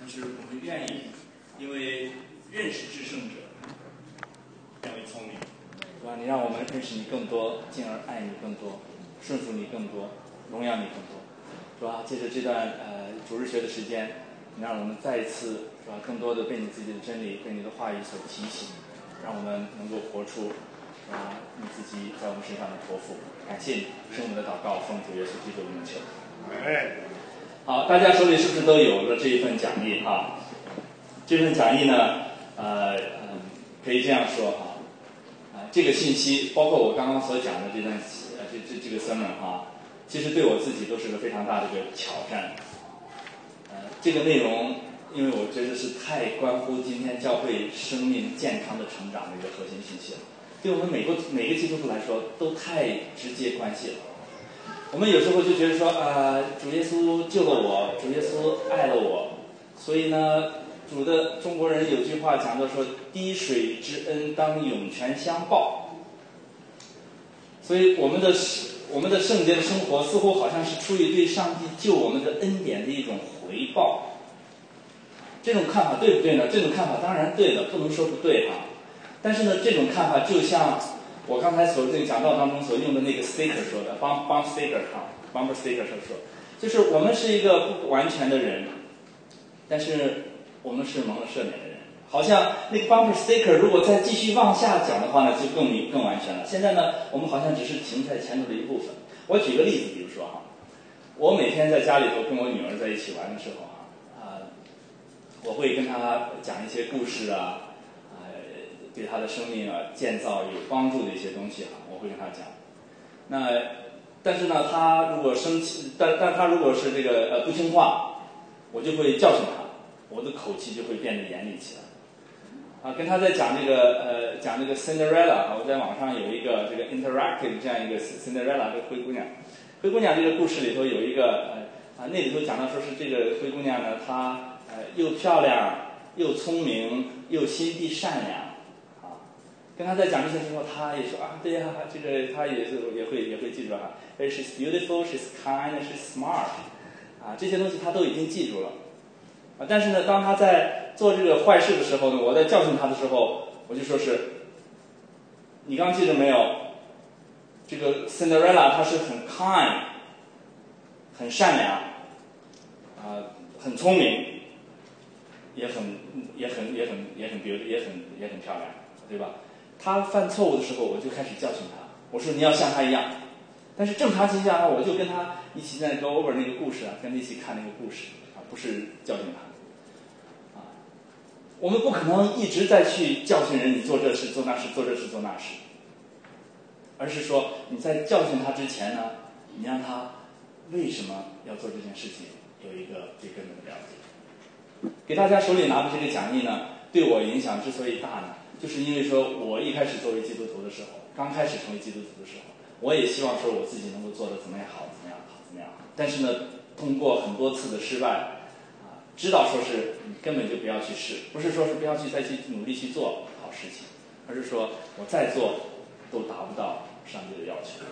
但是我们愿意，因为认识至圣者，变为聪明，是吧？你让我们认识你更多，进而爱你更多，顺服你更多，荣耀你更多，是吧？借着这段主日学的时间，你让我们再一次，是吧？更多的被你自己的真理、被你的话语所提醒，让我们能够活出你自己在我们身上的托付。感谢你，听我们的祷告，奉主耶稣基督的名求。好，大家手里是不是都有了这一份讲义哈？这份讲义呢，可以这样说哈，这个信息包括我刚刚所讲的这段这个 sermon 哈，其实对我自己都是个非常大的一个挑战。这个内容，因为我觉得是太关乎今天教会生命健康的成长的一个核心信息了，对我们每个基督徒来说都太直接关系了。我们有时候就觉得说，主耶稣救了我，主耶稣爱了我，所以呢，中国人有句话讲到说，滴水之恩当涌泉相报。所以我们的圣洁的生活似乎好像是出于对上帝救我们的恩典的一种回报。这种看法对不对呢？这种看法当然对的，不能说不对哈。但是呢，这种看法就像我刚才所讲道当中所用的那个 sticker 说的 bumper sticker 说，就是我们是一个不完全的人，但是我们是蒙了赦免的人。好像那个 bumper sticker 如果再继续往下讲的话呢，就更完全了。现在呢，我们好像只是停在前头的一部分。我举个例子，比如说哈，我每天在家里头跟我女儿在一起玩的时候我会跟她讲一些故事对她的生命建造有帮助的一些东西我会跟她讲。但是呢，她如果生气，但她如果是这个不听话，我就会教训她，我的口气就会变得严厉起来。跟她在讲这个Cinderella 我在网上有一个这个 interactive 这样一个 Cinderella 这个灰姑娘这个故事里头有一个那里头讲到说是这个灰姑娘呢，她又漂亮又聪明又心地善良跟她在讲这些时候，她也说对呀，这个她也会记住she's beautiful, she's kind, she's smart 这些东西她都已经记住了但是呢，当她在做这个坏事的时候呢，我在教训她的时候，我就说是，你刚记着没有？这个 Cinderella 她是很 kind， 很善良，很聪明，也很 beautiful， 也很漂亮，对吧？她犯错误的时候，我就开始教训她，我说你要像她一样。但是正常情况下我就跟她一起在 go over 那个故事跟她一起看那个故事不是教训她。我们不可能一直在去教训人，你做这事做那事，做这事做那事，而是说你在教训他之前呢，你让他为什么要做这件事情有一个最根本的了解。给大家手里拿的这个讲义呢，对我影响之所以大呢，就是因为说我一开始作为基督徒的时候，刚开始成为基督徒的时候，我也希望说我自己能够做得怎么样好，怎么样好，怎么样好。但是呢，通过很多次的失败知道说是你根本就不要去试，不是说是不要去再去努力去做好事情，而是说我再做都达不到上帝的要求。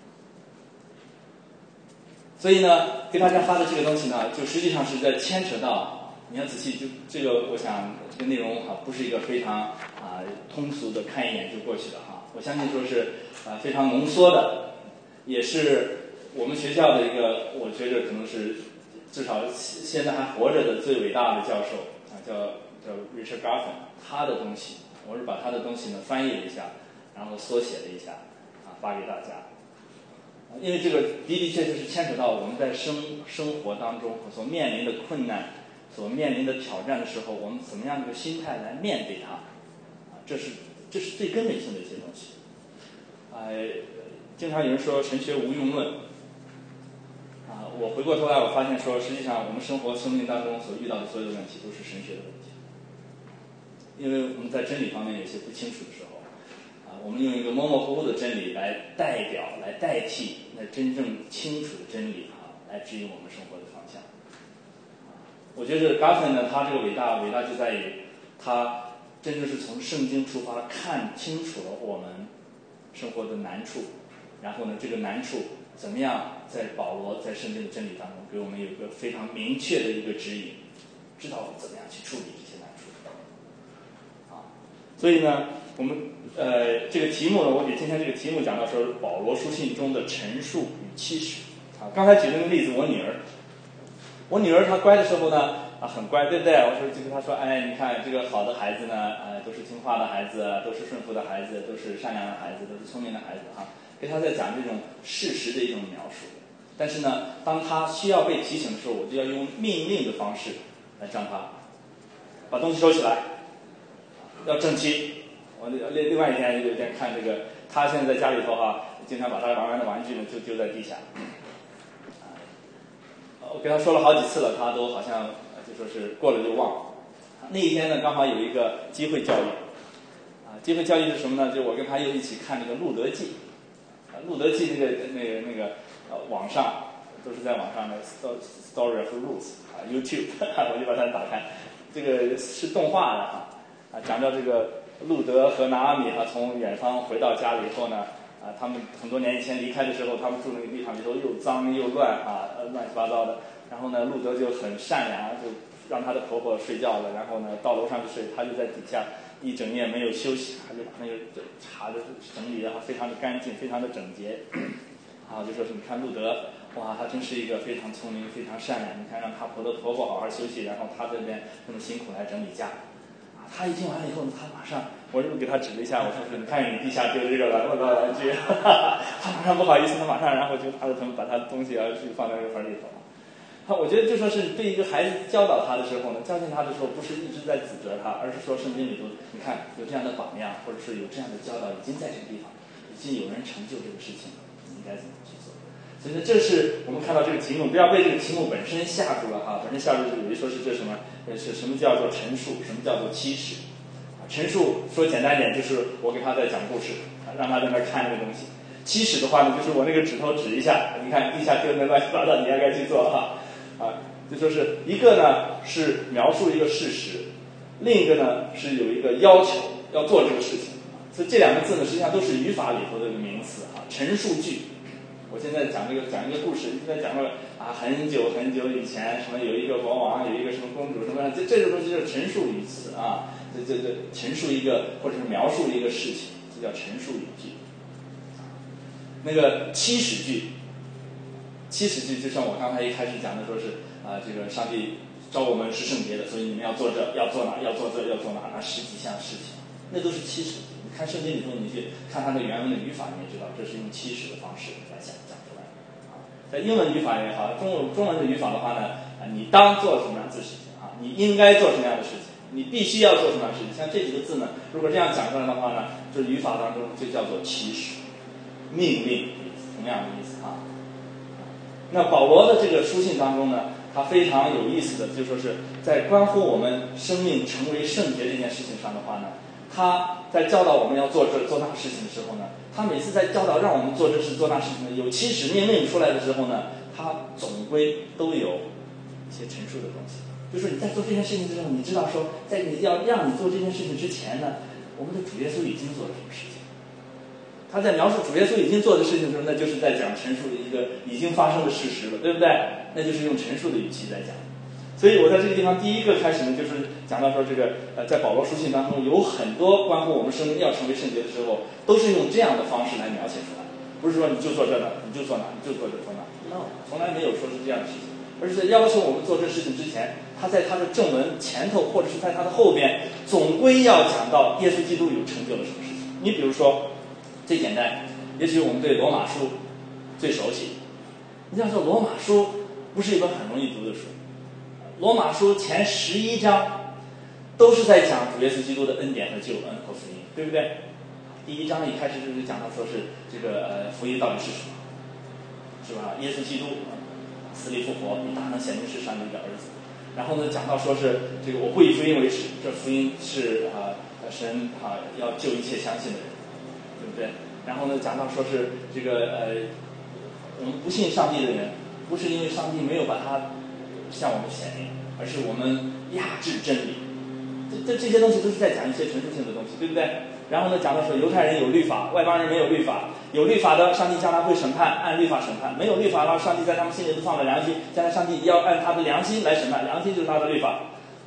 所以呢，给大家发的这个东西呢，就实际上是在牵扯到，你要仔细就这个，我想这个内容不是一个非常通俗的看一眼就过去的我相信说是非常浓缩的，也是我们学校的一个，我觉得可能是至少现在还活着的最伟大的教授叫 Richard Garfin， 他的东西，我是把他的东西呢翻译了一下，然后缩写了一下发给大家。因为这个的的确确是牵扯到我们在生活当中所面临的困难、所面临的挑战的时候，我们怎么样一个心态来面对它这是最根本性的一些东西。经常有人说神学无用论我回过头来我发现说，实际上我们生命当中所遇到的所有的问题都是神学的问题。因为我们在真理方面有些不清楚的时候我们用一个模模糊糊的真理来代替那真正清楚的真理来指引我们生活的方向。我觉得 Garfin 呢，他这个伟大就在于他真正是从圣经出发，看清楚了我们生活的难处，然后呢，这个难处怎么样在保罗在圣经的真理当中给我们有一个非常明确的一个指引， 知道怎么样去处理这些难处。所以呢，我们这个题目呢，我给今天这个题目讲到说保罗书信中的陈述与启示。刚才举那个例子，我女儿她乖的时候呢，很乖，对不对？我说就跟她说，哎，你看这个好的孩子呢，都是听话的孩子，都是顺服的孩子，都是善良的孩子，都是聪明的孩子哈。给她在讲这种事实的一种描述。但是呢，当她需要被提醒的时候，我就要用命令的方式来让她把东西收起来，要整齐。我另外一天有一天看这个，她现在在家里头经常把她玩完的玩具呢就丢在地下。我跟他说了好几次了，他都好像就说是过了就忘了。那一天呢，刚好有一个机会教育，机会教育是什么呢？就我跟他又一起看这个《路德记》，路德记那个网上都是在网上的 Story of Ruth YouTube， 我就把它打开，这个是动画的讲到这个路德和拿阿米从远方回到家里以后呢。他们很多年以前离开的时候，他们住那个地方里头又脏又乱乱七八糟的。然后呢，路德就很善良，就让他的婆婆睡觉了，然后呢到楼上去睡，他就在底下一整夜没有休息，他就把那个茶的整理的非常的干净，非常的整洁。就说是你看路德，哇，他真是一个非常聪明、非常善良。你看让他婆婆好好休息，然后他这边那么辛苦来整理家。他一听完了以后呢，他马上，我又给他指了一下，我说是你看你地下丢的这个玩具，他马上不好意思，他马上然后就他的把他的东西去放在那个盆里头。我觉得就说是对一个孩子教导他的时候呢，教训他的时候，不是一直在指责他，而是说圣经里头，你看有这样的榜样，或者是有这样的教导，已经在这个地方，已经有人成就这个事情了，你应该怎么去做？所以呢，这是我们看到这个题目，不要被这个题目本身吓住了本身吓住有一说是这什么？是什么叫做陈述？什么叫做启示？陈述说简单点，就是我给他在讲故事，让他在那看那个东西。启示的话呢，就是我那个指头指一下，你看地下丢那乱七八糟，你应该去做就说是一个呢是描述一个事实，另一个呢是有一个要求要做这个事情。所以这两个字呢，实际上都是语法里头的一个名词陈述句。我现在讲一个故事，现在讲了很久很久以前，什么有一个国王，有一个什么公主，什么这个东西就是陈述语词这陈述一个或者是描述一个事情，这叫陈述语句。那个祈使句就像我刚才一开始讲的，说是这个上帝召我们是圣洁的，所以你们要做这，要做哪，要做这，要做哪十几项事情，那都是祈使句。你看圣经里头，你去看它的原文的语法，你也知道这是用祈使的方式来讲出来的在英文语法也好，中文的语法的话呢，你当做什么样的事情你应该做什么样的事情，你必须要做什么样的事情。像这几个字呢，如果这样讲出来的话呢，就是语法当中就叫做启使、命令，同样的意思那保罗的这个书信当中呢，他非常有意思的，就说是在关乎我们生命成为圣洁这件事情上的话呢，他在教导我们要做这做那事情的时候呢，他每次在教导让我们做这事做那事情呢，有启使命令出来的时候呢，他总归都有一些陈述的东西。就是你在做这件事情的时候，你知道说，在你要让你做这件事情之前呢，我们的主耶稣已经做了什么事情。他在描述主耶稣已经做的事情的时候，那就是在讲陈述的一个已经发生的事实了，对不对？那就是用陈述的语气在讲。所以我在这个地方第一个开始呢，就是讲到说这个在保罗书信当中有很多关乎我们生命要成为圣洁的时候，都是用这样的方式来描写出来，不是说你就做这个，你就做哪，你就做这做那 ，no， 从来没有说是这样的事情，而是在要求我们做这事情之前，他在他的正文前头或者是在他的后边，总归要讲到耶稣基督有成就了什么事情。你比如说。最简单，也许我们对罗马书最熟悉。你要说罗马书不是一本很容易读的书，罗马书前11章都是在讲主耶稣基督的恩典和救恩和福音，对不对？第一章一开始就是讲到说是这个福音到底是什么，是吧？耶稣基督死里复活，以大能显明是上帝的儿子。然后呢，讲到说是这个我不以福音为耻，这福音是神要救一切相信的人。对不对？然后呢，讲到说是这个我们不信上帝的人，不是因为上帝没有把他向我们显明，而是我们压制真理。这些东西都是在讲一些陈述性的东西，对不对？然后呢，讲到说犹太人有律法，外邦人没有律法。有律法的，上帝将来会审判，按律法审判；没有律法的，上帝在他们心里都放了良心，将来上帝要按他的良心来审判，良心就是他的律法。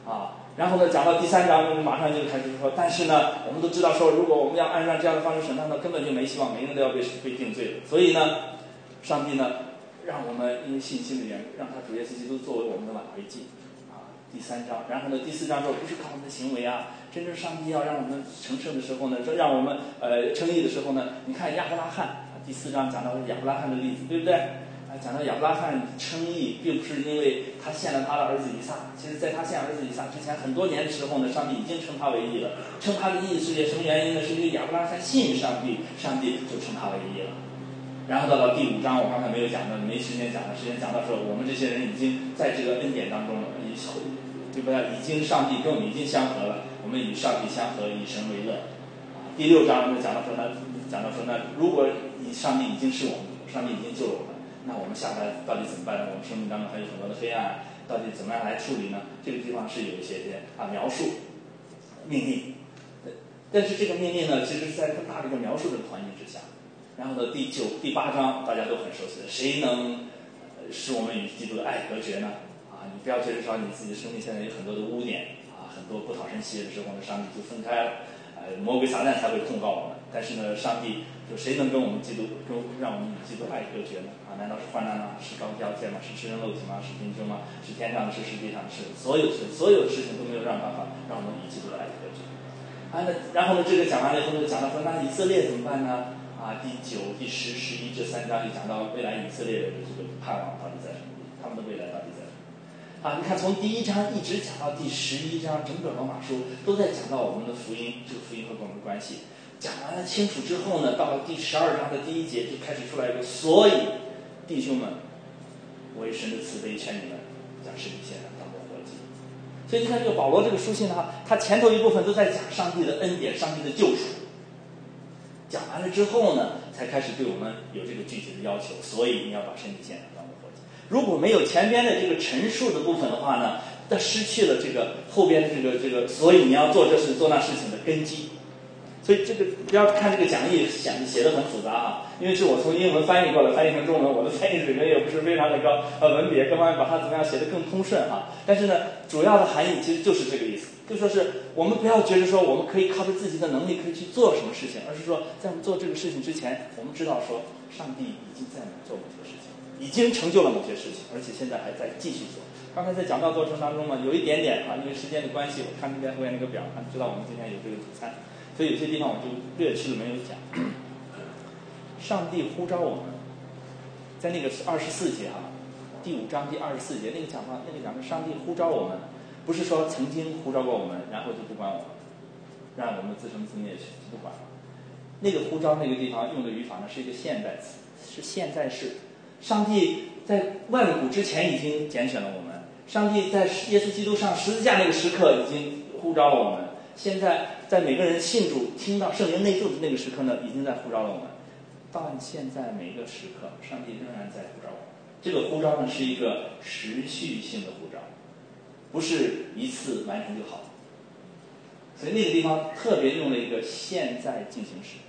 然后呢，讲到第3章，马上就开始说，但是呢，我们都知道说，如果我们要按照这样的方式审判，那根本就没希望，每个人都要被定罪的。所以呢，上帝呢，让我们因为信心的缘故，让他主耶稣基督作为我们的挽回祭。第3章，然后呢，第4章说不是靠我们的行为真正上帝要让我们成圣的时候呢，让我们称义的时候呢，你看亚伯拉罕，第4章讲到亚伯拉罕的例子，对不对？讲到亚伯拉罕称义，并不是因为他献了他的儿子以撒，其实在他献儿子以撒之前很多年的时候呢，上帝已经称他为义了。称他的义是什么原因呢？是因为亚伯拉罕信上帝，上帝就称他为义了。然后到了第5章，我刚才没有讲的，没时间讲的，时间讲到说我们这些人已经在这个恩典当中了，对不对？已经上帝跟我们已经相合了，我们与上帝相合，以神为乐。第6章就讲到说呢，如果上帝已经是我们，上帝已经救了我们，那我们下来到底怎么办呢？我们生命当中还有很多的黑暗，到底怎么样来处理呢？这个地方是有一些描述命令，但是这个命令呢，其实是在更大的一个描述的环境之下。然后呢，第8章大家都很熟悉的，谁能使我们与基督的爱隔绝呢？你不要觉得说你自己的生命现在有很多的污点很多不讨神喜悦的时候呢，上帝就分开了，魔鬼撒旦才会控告我们。但是呢，上帝说谁能跟我们基督，让我们与基督爱隔绝呢？难道是患难吗？是高低交界吗？是吃人肉体吗？是贫穷吗？是天上的事，是地上的事？所有的事情都没有办法让我们与基督的爱隔绝。然后呢，这个讲完了以后，就讲到说，那以色列怎么办呢？第9、第10、11这3章就讲到未来以色列人的这个盼望到底在什么地方，他们的未来到底在什么地方。你看从第1章一直讲到第11章，整本罗马书都在讲到我们的福音，这个福音和我们的关系。讲完了清楚之后呢，到了第12章的第1节就开始出来一个，所以弟兄们，我以神的慈悲劝你们，将身体献上当作活祭。所以你看这个保罗这个书信他前头一部分都在讲上帝的恩典，上帝的救赎。讲完了之后呢，才开始对我们有这个具体的要求，所以你要把身体献上当作活祭。如果没有前边的这个陈述的部分的话呢，它失去了这个后边这个，所以你要做这事做那事情的根基。所以这个不要看这个讲义写得很复杂因为是我从英文翻译过来，翻译成中文，我的翻译水平也不是非常的高，文笔各方面把它怎么样写得更通顺但是呢，主要的含义其实就是这个意思，就说是我们不要觉得说我们可以靠着自己的能力可以去做什么事情，而是说在我们做这个事情之前，我们知道说上帝已经在做某些事情，已经成就了某些事情，而且现在还在继续做。刚才在讲道过程当中嘛，有一点点因为时间的关系，我看那边后面那个表，知道我们今天有这个主餐。所以有些地方我就略去了没有讲。上帝呼召我们，在那个24节第5章第24节那个讲的上帝呼召我们，不是说曾经呼召过我们，然后就不管我们，让我们自生自灭去，不管了。那个呼召那个地方用的语法呢是一个现在词，是现在式。上帝在万古之前已经拣选了我们，上帝在耶稣基督上十字架那个时刻已经呼召了我们。现在在每个人信主听到圣灵内住的那个时刻呢，已经在呼召了我们。到现在每一个时刻，上帝仍然在呼召我们。这个呼召呢是一个持续性的呼召，不是一次完成就好。所以那个地方特别用了一个现在进行时。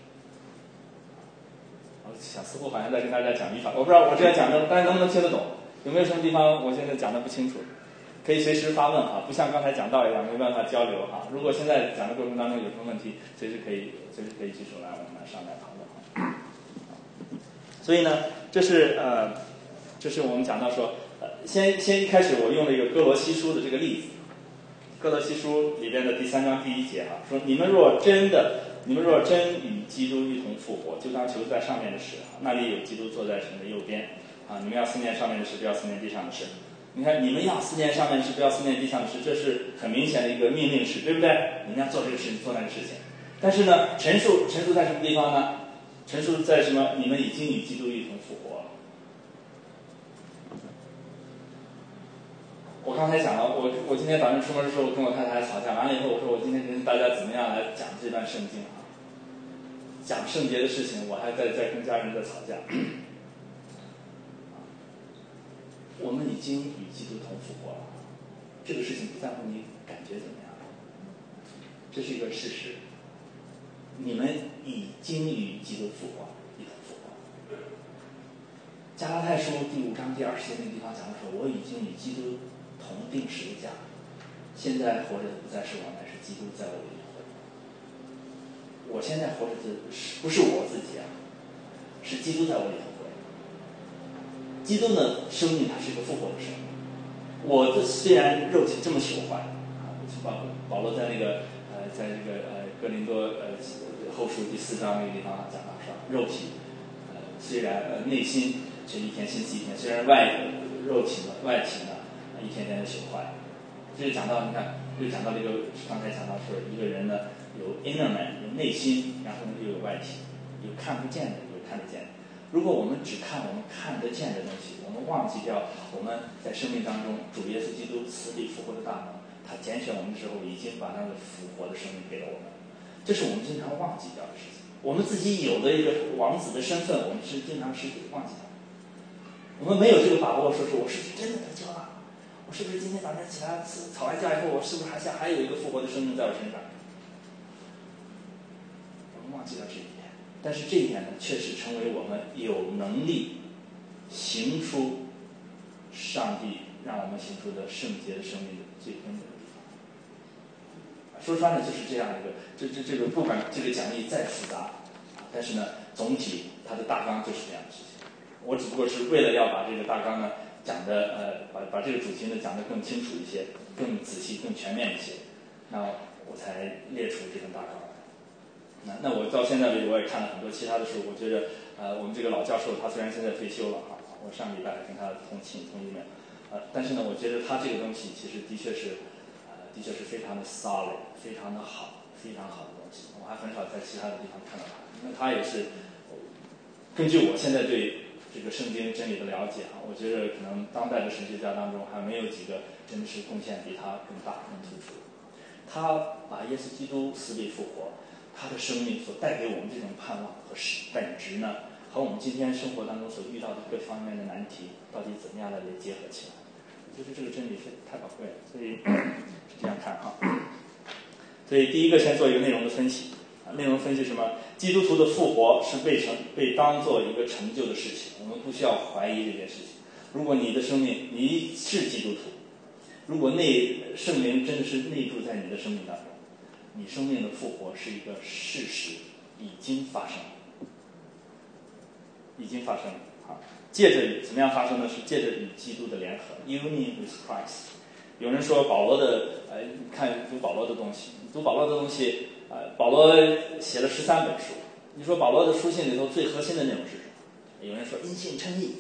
我想似乎好像在跟大家讲语法，我不知道我这样讲的大家能不能听得懂，有没有什么地方我现在讲的不清楚？可以随时发问不像刚才讲道一样没办法交流如果现在讲的过程当中有什么问题，随时可以举手来，我们来上来讨论所以呢，这是我们讲到说，先一开始我用了一个哥罗西书的这个例子，哥罗西书里边的第3章第1节说你们若真与基督一同复活，就当求在上面的事那里有基督坐在神的右边你们要思念上面的事，不要思念地上的事。你看，你们要思念上面的事，不要思念地上的事，这是很明显的一个命令式，对不对？你们要做这个事情，做那个事情。但是呢，陈述在什么地方呢？陈述在什么？你们已经与基督一同复活了。我刚才讲了，我今天早上出门的时候跟我太太吵架，完了以后我说我今天跟大家怎么样来讲这段圣经讲圣洁的事情，我还在跟家人在吵架。我们已经与基督同复活了，这个事情不在乎你感觉怎么样，这是一个事实。你们已经与基督复活，一同复活。加拉太书第5章第20节那个地方讲的说，我已经与基督同定十字架， 现在活着的不再是我，乃是基督在我里活着。我现在活着的不是我自己啊，是基督在我里头活着。基督的生命它是一个复活的生命。我的虽然肉体这么朽坏啊，保罗在那个在这个哥林多后书第4章那个地方讲到说，肉体虽然内心是一天新似一天，虽然肉体呢外体呢一天天的朽坏。这就讲到你看，就讲到这个刚才讲到说一个人呢有 inner man 有内心，然后呢又有外体，有看不见的，有看得见的。如果我们只看我们看得见的东西，我们忘记掉我们在生命当中主耶稣基督死里复活的大能，他拣选我们之后已经把那个复活的生命给了我们，这是我们经常忘记掉的事情。我们自己有的一个王子的身份，我们是经常忘记掉。我们没有这个把握，说是我是不是真的得救了？我是不是今天早上起来吵完架以后，我是不是还有一个复活的生命在我身上？我们忘记了这一点，但是这一点呢，确实成为我们有能力行出上帝让我们行出的圣洁的生命的最根本的地方。说穿了就是这样一个，这个不管这个讲义再复杂，但是呢，总体它的大纲就是这样的事情。我只不过是为了要把这个大纲呢讲的把这个主题呢讲得更清楚一些，更仔细、更全面一些，那我才列出这份大纲。那我到现在为止，我也看了很多其他的书。我觉得我们这个老教授他虽然现在退休了啊，我上礼拜还跟他通email，但是呢，我觉得他这个东西其实的确是非常的 solid， 非常的好，非常好的东西。我还很少在其他的地方看到他，因为他也是根据我现在对这个圣经真理的了解啊，我觉得可能当代的神学家当中还没有几个真的是贡献比他更大更突出。他把耶稣基督死里复活，他的生命所带给我们这种盼望和本质呢，和我们今天生活当中所遇到的各方面的难题，到底怎么样来结合起来？我觉得这个真理是太宝贵了，所以是这样看哈。所以第一个先做一个内容的分析内容分析什么？基督徒的复活是被当做一个成就的事情，我们不需要怀疑这件事情。如果你的生命你是基督徒，如果圣灵真的是内住在你的生命当中，你生命的复活是一个事实，已经发生了，已经发生了。好，借着怎么样发生呢？是借着与基督的联合 ，union with Christ。有人说保罗的，看读保罗的东西，保罗写了13本书。你说保罗的书信里头最核心的内容是什么？有人说因信称义。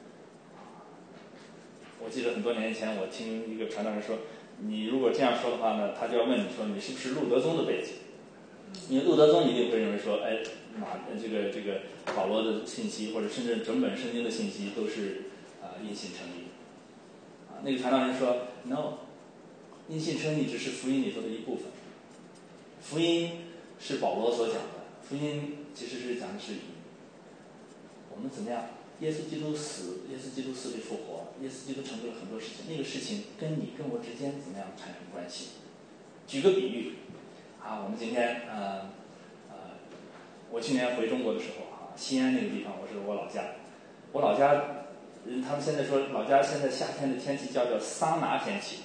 我记得很多年前我听一个传道人说，你如果这样说的话呢，他就要问你说你是不是路德宗的背景？因为路德宗一定会认为说，这个保罗的信息或者甚至整本圣经的信息都是因信称义。那个传道人说 ，no， 因信称义只是福音里头的一部分。福音是保罗所讲的，福音其实是讲的是我们怎么样。耶稣基督死里复活，耶稣基督成就了很多事情，那个事情跟你跟我之间怎么样产生关系？举个比喻，我们今天我去年回中国的时候西安那个地方我是我老家，他们现在说老家现在夏天的天气叫桑拿天气，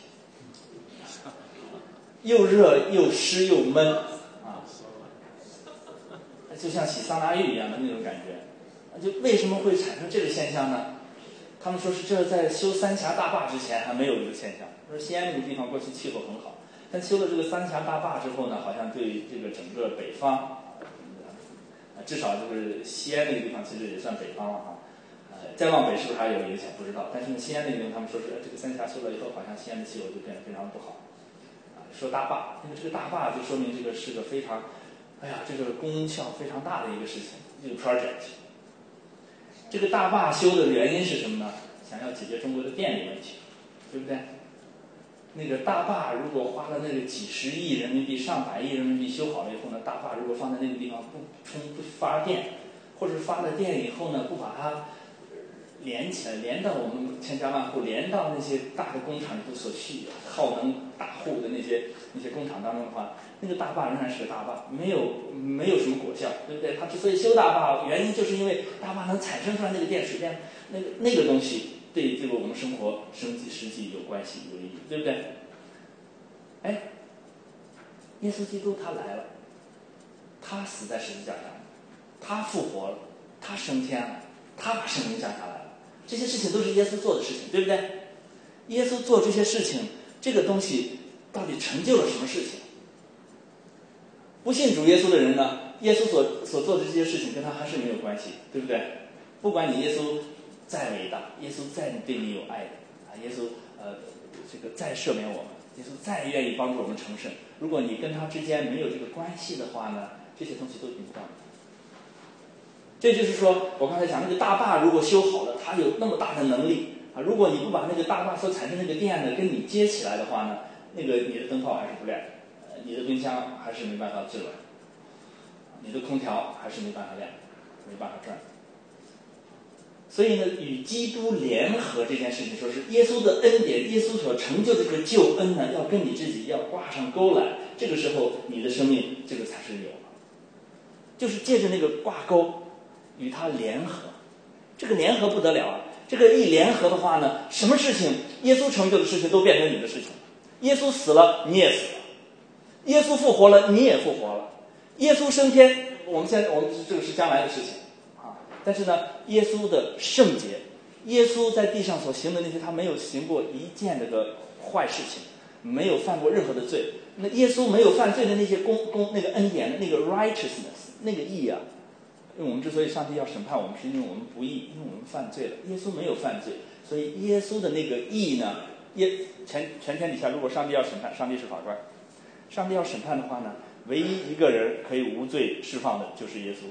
又热又湿又闷就像洗桑拿浴一样的那种感觉。就为什么会产生这个现象呢？他们说是这在修三峡大坝之前还没有这个现象。说西安那个地方过去气候很好，但修了这个三峡大坝之后呢，好像对这个整个北方，至少就是西安那个地方其实也算北方了再往北是不是还有影响不知道。但是呢，西安那个地方他们说是这个三峡修了以后，好像西安的气候就变得非常不好。说大坝，因为这个大坝就说明这个是个非常，这个功效非常大的一个事情，一个 project。这个大坝修的原因是什么呢？想要解决中国的电力问题，对不对？那个大坝如果花了那个几十亿人民币、上百亿人民币修好了以后呢，大坝如果放在那个地方不发电，或者发了电以后呢，不把它连起来，连到我们千家万户，连到那些大的工厂里头所需耗能大户的那些工厂当中的话，那个大坝仍然是个大坝，没有什么果效，对不对？它之所以修大坝，原因就是因为大坝能产生出来那个电水电，那个东西对这个我们生活生计实际有关系有意义，对不对？ 哎，耶稣基督他来了，他死在十字架上，他复活了，他升天了，他把圣灵降下来了，这些事情都是耶稣做的事情，对不对？耶稣做这些事情，这个东西到底成就了什么事情？不信主耶稣的人呢，耶稣所做的这些事情跟他还是没有关系，对不对？不管你耶稣再伟大，耶稣再对你有爱啊，耶稣这个再赦免我们，耶稣再愿意帮助我们成圣，如果你跟他之间没有这个关系的话呢，这些东西都用不到。这就是说我刚才讲那个大坝如果修好了，它有那么大的能力啊，如果你不把那个大坝所产生那个电呢跟你接起来的话呢，那个你的灯泡还是不亮，你的冰箱还是没办法制冷，你的空调还是没办法亮，没办法转。所以呢，与基督联合这件事情，说是耶稣的恩典，耶稣所成就的这个救恩呢，要跟你自己要挂上钩来，这个时候你的生命这个才是有了，就是借着那个挂钩与他联合，这个联合不得了啊！这个一联合的话呢，什么事情耶稣成就的事情都变成你的事情，耶稣死了你也死了，耶稣复活了你也复活了，耶稣升天，我们这个是将来的事情。但是呢，耶稣的圣洁，耶稣在地上所行的那些，他没有行过一件这个坏事情，没有犯过任何的罪。那耶稣没有犯罪的那些那个恩典，那个 righteousness， 那个义啊，因为我们之所以上帝要审判我们，是因为我们不义，因为我们犯罪了。耶稣没有犯罪，所以耶稣的那个义呢，全天底下，如果上帝要审判，上帝是法官，上帝要审判的话呢，唯一一个人可以无罪释放的就是耶稣。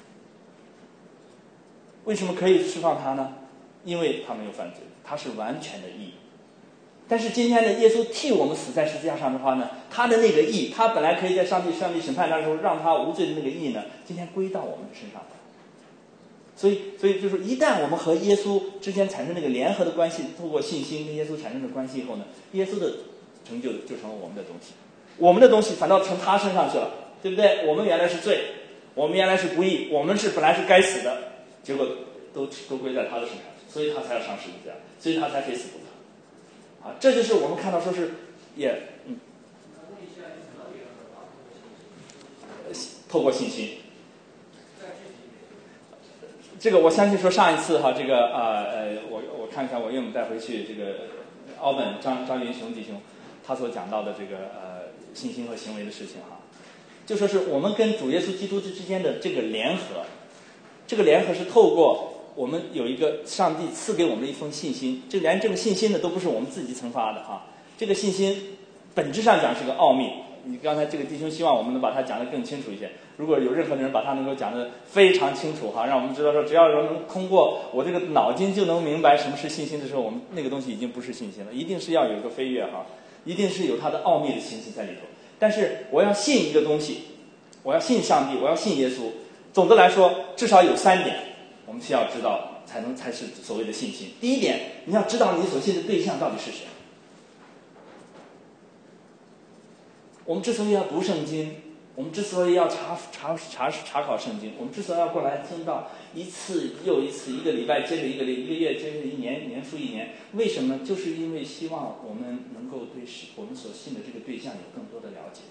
为什么可以释放他呢？因为他没有犯罪，他是完全的义。但是今天的耶稣替我们死在十字架上的话呢，他的那个义，他本来可以在上帝审判的时候让他无罪的那个义呢，今天归到我们的身上。所以就是一旦我们和耶稣之间产生那个联合的关系，透过信心跟耶稣产生的关系以后呢，耶稣的成就就成了我们的东西，我们的东西反倒从他身上去了，对不对？我们原来是罪，我们原来是不义，我们本来是该死的，结果都归在他的身上，所以他才要上十字架，所以他才可以死不他。啊，这就是我们看到说是透过信心。这个我相信说上一次哈，这个我看看我岳母带回去这个奥本张云雄弟兄他所讲到的这个信心和行为的事情哈，就说是我们跟主耶稣基督之间的这个联合，这个联合是透过我们有一个上帝赐给我们的一封信心，连这个信心呢都不是我们自己曾发的哈，这个信心本质上讲是个奥秘。你刚才这个弟兄希望我们能把它讲得更清楚一些，如果有任何的人把它能够讲得非常清楚哈，让我们知道说只要能通过我这个脑筋就能明白什么是信心的时候，我们那个东西已经不是信心了，一定是要有一个飞跃哈，一定是有它的奥秘的信心在里头。但是我要信一个东西，我要信上帝，我要信耶稣，总的来说至少有3点我们需要知道才是所谓的信心。第一点，你要知道你所信的对象到底是谁。我们之所以要读圣经，我们之所以要查考圣经，我们之所以要过来听到一次又一次，一个礼拜接着一个月接着一年，年复一年，为什么？就是因为希望我们能够对我们所信的这个对象有更多的了解。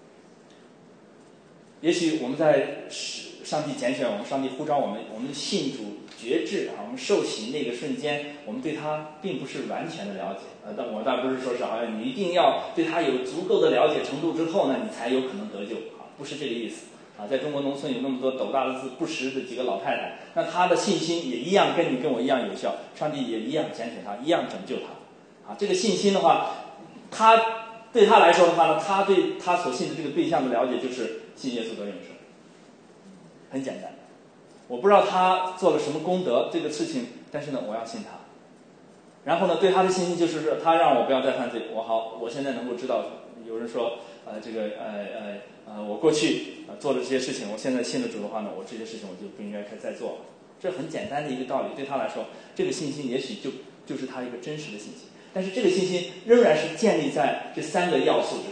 也许我们在上帝拣选我们，上帝呼召我们信主觉志啊，我们受洗那个瞬间，我们对他并不是完全的了解。但我倒不是说是好像你一定要对他有足够的了解程度之后呢，你才有可能得救啊，不是这个意思啊。在中国农村有那么多斗大的字不识的几个老太太，那她的信心也一样跟你跟我一样有效，上帝也一样拣选她，一样拯救她啊。这个信心的话，对他来说的话呢，他对他所信的这个对象的了解就是信耶稣得永生，很简单。我不知道他做了什么功德这个事情，但是呢，我要信他。然后呢，对他的信心就是说，他让我不要再犯罪。我现在能够知道，有人说，我过去做了这些事情，我现在信了主的话呢，我这些事情我就不应该再做了。这很简单的一个道理，对他来说，这个信心也许就是他一个真实的信心。但是这个信心仍然是建立在这3个要素之上啊。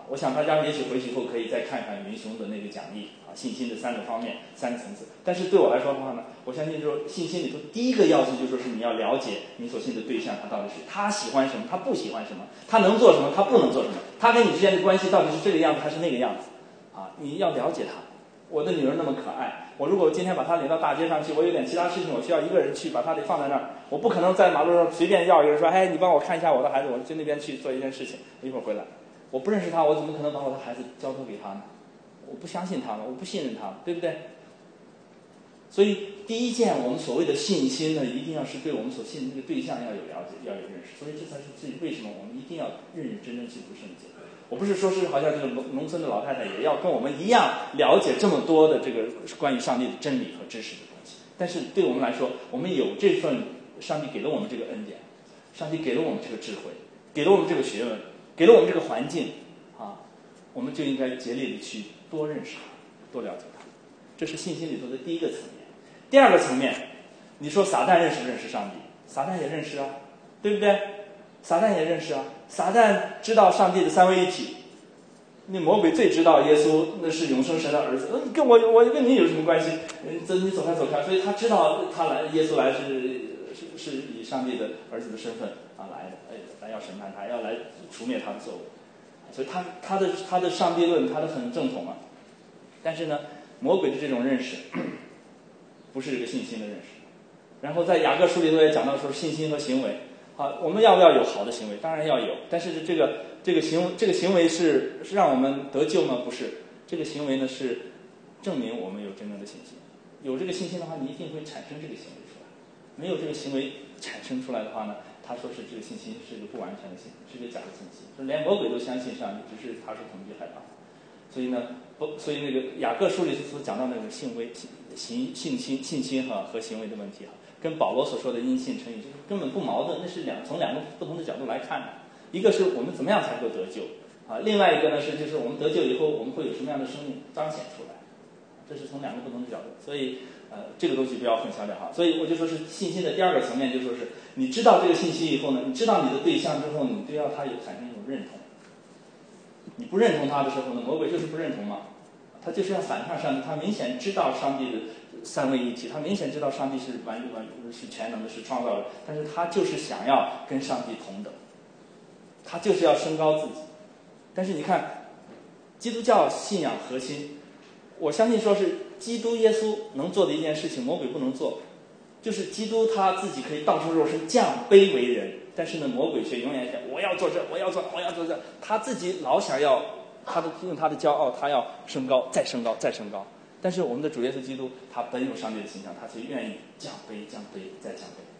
我想大家也许回去以后可以再看看云雄的那个讲义啊，信心的3个方面、3个层次。但是对我来说的话呢，我相信说信心里头第一个要素就说是你要了解你所信的对象，他到底是他喜欢什么，他不喜欢什么，他能做什么，他不能做什么，他跟你之间的关系到底是这个样子还是那个样子啊？你要了解他。我的女儿那么可爱，我如果今天把她领到大街上去，我有点其他事情，我需要一个人去把她得放在那儿，我不可能在马路上随便要一个人说，哎，你帮我看一下我的孩子，我去那边去做一件事情，我一会儿回来。我不认识他，我怎么可能把我的孩子交托给他呢？我不相信他了，我不信任他了，对不对？所以第一件我们所谓的信心呢，一定要是对我们所信的这个对象要有了解，要有认识。所以这才是为什么我们一定要认认真真去读圣经。我不是说是好像这个农村的老太太也要跟我们一样了解这么多的这个关于上帝的真理和知识的东西，但是对我们来说，我们有这份上帝给了我们这个恩典，上帝给了我们这个智慧，给了我们这个学问，给了我们这个环境啊，我们就应该竭力的去多认识他，多了解他。这是信心里头的第一个层面。第二个层面，你说撒旦认识不认识上帝？撒旦也认识啊，对不对？撒旦也认识啊，撒旦知道上帝的三位一体。那魔鬼最知道耶稣那是永生神的儿子，跟我跟你有什么关系？你走开走开。所以他知道他来，耶稣来是以上帝的儿子的身份啊来的，来要审判他，要来除灭他的作为。所以他的上帝论他的很正统啊。但是呢，魔鬼的这种认识不是这个信心的认识。然后在雅各书里头也讲到说信心和行为。好，我们要不要有好的行为？当然要有，但是这个行为是让我们得救吗？不是，这个行为呢是证明我们有真正的信心。有这个信心的话，你一定会产生这个行为出来。没有这个行为产生出来的话呢，他说是这个信心是一个不完全的信心，是一个假的信心，就连魔鬼都相信上帝，只是他是恐惧害怕。所以呢，所以那个雅各书里所讲到那个信心和行为的问题啊，跟保罗所说的因信称义就是根本不矛盾，那是从两个不同的角度来看的。一个是我们怎么样才能够得救啊，另外一个呢是就是我们得救以后我们会有什么样的生命彰显出来，这是从两个不同的角度。所以这个东西不要混淆掉哈。所以我就说是信心的第二个层面，就说是你知道这个信息以后呢，你知道你的对象之后，你对他有产生一种认同。你不认同他的时候呢，魔鬼就是不认同嘛，他就是要反抗上帝。他明显知道上帝的三位一体，他明显知道上帝是是全能的，是创造的，但是他就是想要跟上帝同等，他就是要升高自己。但是你看，基督教信仰核心，我相信说是基督耶稣能做的一件事情，魔鬼不能做，就是基督他自己可以道成肉身降卑为人。但是呢，魔鬼却永远想我要做这，我要做这，他自己老想要用他的骄傲，他要升高，再升高，再升高。但是我们的主耶稣基督，他本有上帝的形象，他却愿意降卑，再降卑。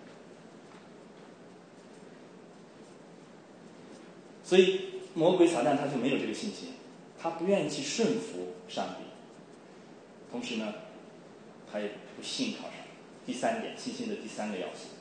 所以魔鬼撒旦他就没有这个信心，他不愿意去顺服上帝，同时呢，他也不信靠上帝。第三点，信心的第三个要素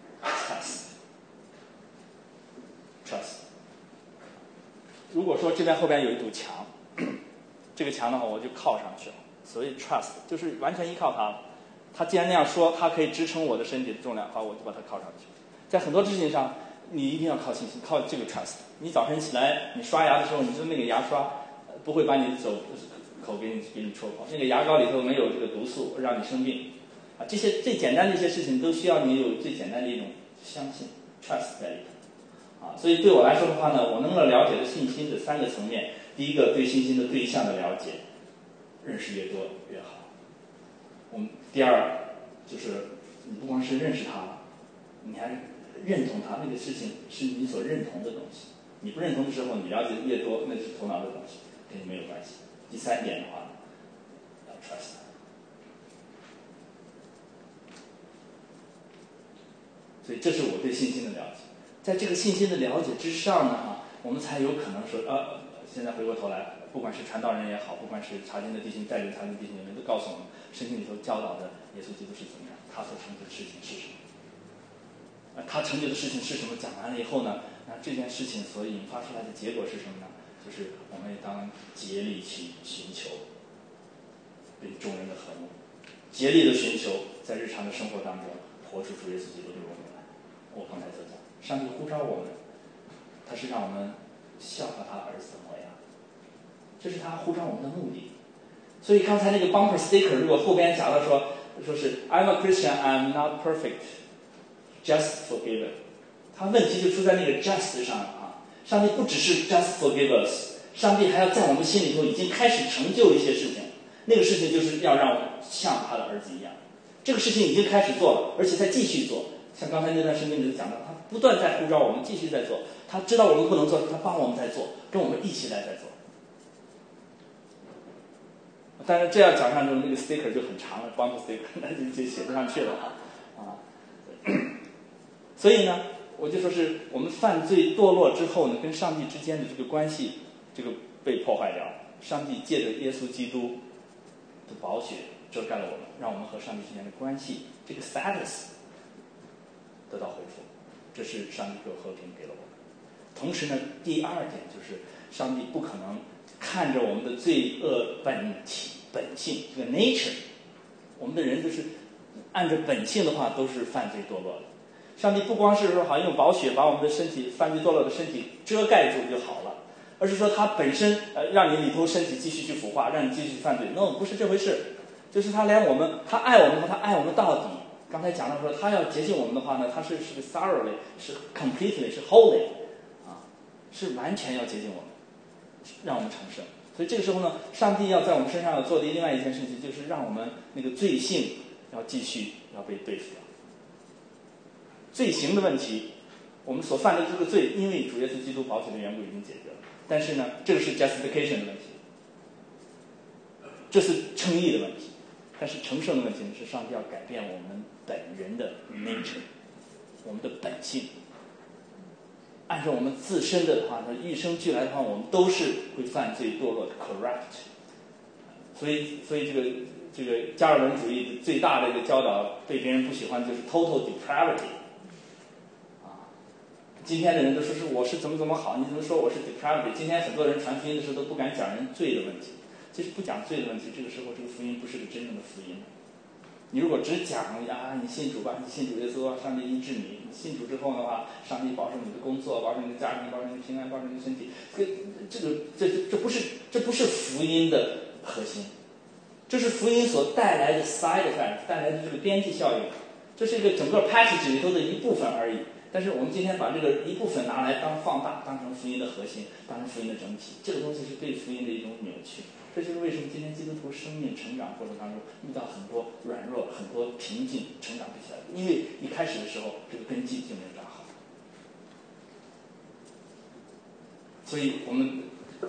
，trust。如果说这边后边有一堵墙，这个墙的话我就靠上去了。所谓 trust 就是完全依靠他了。他既然那样说，他可以支撑我的身体的重量，好，我就把它靠上去。在很多事情上，你一定要靠信心，靠这个 trust。你早晨起来，你刷牙的时候，你说那个牙刷不会把你口给你戳破，那个牙膏里头没有这个毒素让你生病啊。这些最简单的一些事情，都需要你有最简单的一种相信 trust 在里头。所以对我来说的话呢，我能够了解的信心的三个层面，第一个对信心的对象的了解，认识越多越好。第二就是你不光是认识他，你还认同他，那个事情是你所认同的东西。你不认同的时候，你了解的越多，那是头脑的东西，跟你没有关系。第三点的话，要 trust。所以这是我对信心的了解。在这个信心的了解之上呢，我们才有可能说现在回过头来，不管是传道人也好，不管是查经的弟兄带领查经的弟兄们，都告诉我们圣经里头教导的耶稣基督是怎么样，他所成就的事情是什么。他成就的事情是什么？讲完了以后呢，那这件事情所引发出来的结果是什么呢？就是我们当竭力去寻求对众人的和睦，竭力的寻求在日常的生活当中活出主耶稣基督的荣耀来。我刚才所讲，上帝呼召我们，他是让我们效法他儿子的模样， 这是他呼召我们的目的。所以刚才那个 bumper sticker 如果后边夹了说是 I'm a Christian, I'm not perfect, just forgiven， 他问题就出在那个 just 上啊。上帝不只是 just forgive us， 上帝还要在我们心里头已经开始成就一些事情，那个事情就是要让我们像他的儿子一样。这个事情已经开始做了，而且在继续做。像刚才那段圣经里讲到，他不断在呼召我们继续在做，他知道我们不能做，他帮我们在做，跟我们一起来在做。但是这样讲上之后，那个 sticker 就很长了 ，bumper sticker 那就写不上去了啊。所以呢，我就说是我们犯罪堕落之后呢，跟上帝之间的这个关系，这个被破坏掉了。上帝借着耶稣基督的宝血遮盖了我们，让我们和上帝之间的关系这个 status 得到恢复，这是上帝给我和平给了我们。同时呢，第二点就是上帝不可能看着我们的罪恶本性这个 nature， 我们的人就是按照本性的话都是犯罪堕落的。上帝不光是说好像用宝血把我们的身体犯罪堕落的身体遮盖住就好了，而是说他本身让你里头身体继续去腐化，让你继续犯罪。No， 不是这回事，就是他连我们，他爱我们，他爱我们到底。刚才讲到说他要洁净我们的话呢，他是 thoroughly， 是 completely， 是 wholly， 是完全要洁净我们，让我们成圣。所以这个时候呢，上帝要在我们身上要做的另外一件事情，就是让我们那个罪性要继续要被对付掉。罪行的问题，我们所犯的这个罪，因为主耶稣基督宝血的缘故已经解决了。但是呢，这个是 justification 的问题，这是称义的问题。但是成圣的问题呢，是上帝要改变我们本人的 nature， 我们的本性。按照我们自身的话，与生俱来的话，我们都是会犯罪堕落的 corrupt。所以这个加尔文主义最大的一个教导，被别人不喜欢就是 total depravity。今天的人都说是我是怎么好，你怎么说我是 depravity？ 今天很多人传福音的时候都不敢讲人罪的问题。其实不讲罪的问题，这个时候这个福音不是个真正的福音。你如果只讲你信主吧，你信主耶稣啊，上帝医治你。你信主之后的话，上帝保证你的工作，保证你的家庭，保证你的平安，保证你的身体。这不是福音的核心，这是福音所带来的 side effect， 带来的这个边际效应。这是一个整个 package 里头的一部分而已。但是我们今天把这个一部分拿来当放大，当成福音的核心，当成福音的整体，这个东西是对福音的一种扭曲。这就是为什么今天基督徒生命成长过程当中遇到很多软弱、很多瓶颈，成长不起来，因为一开始的时候这个根基就没有打好。所以我们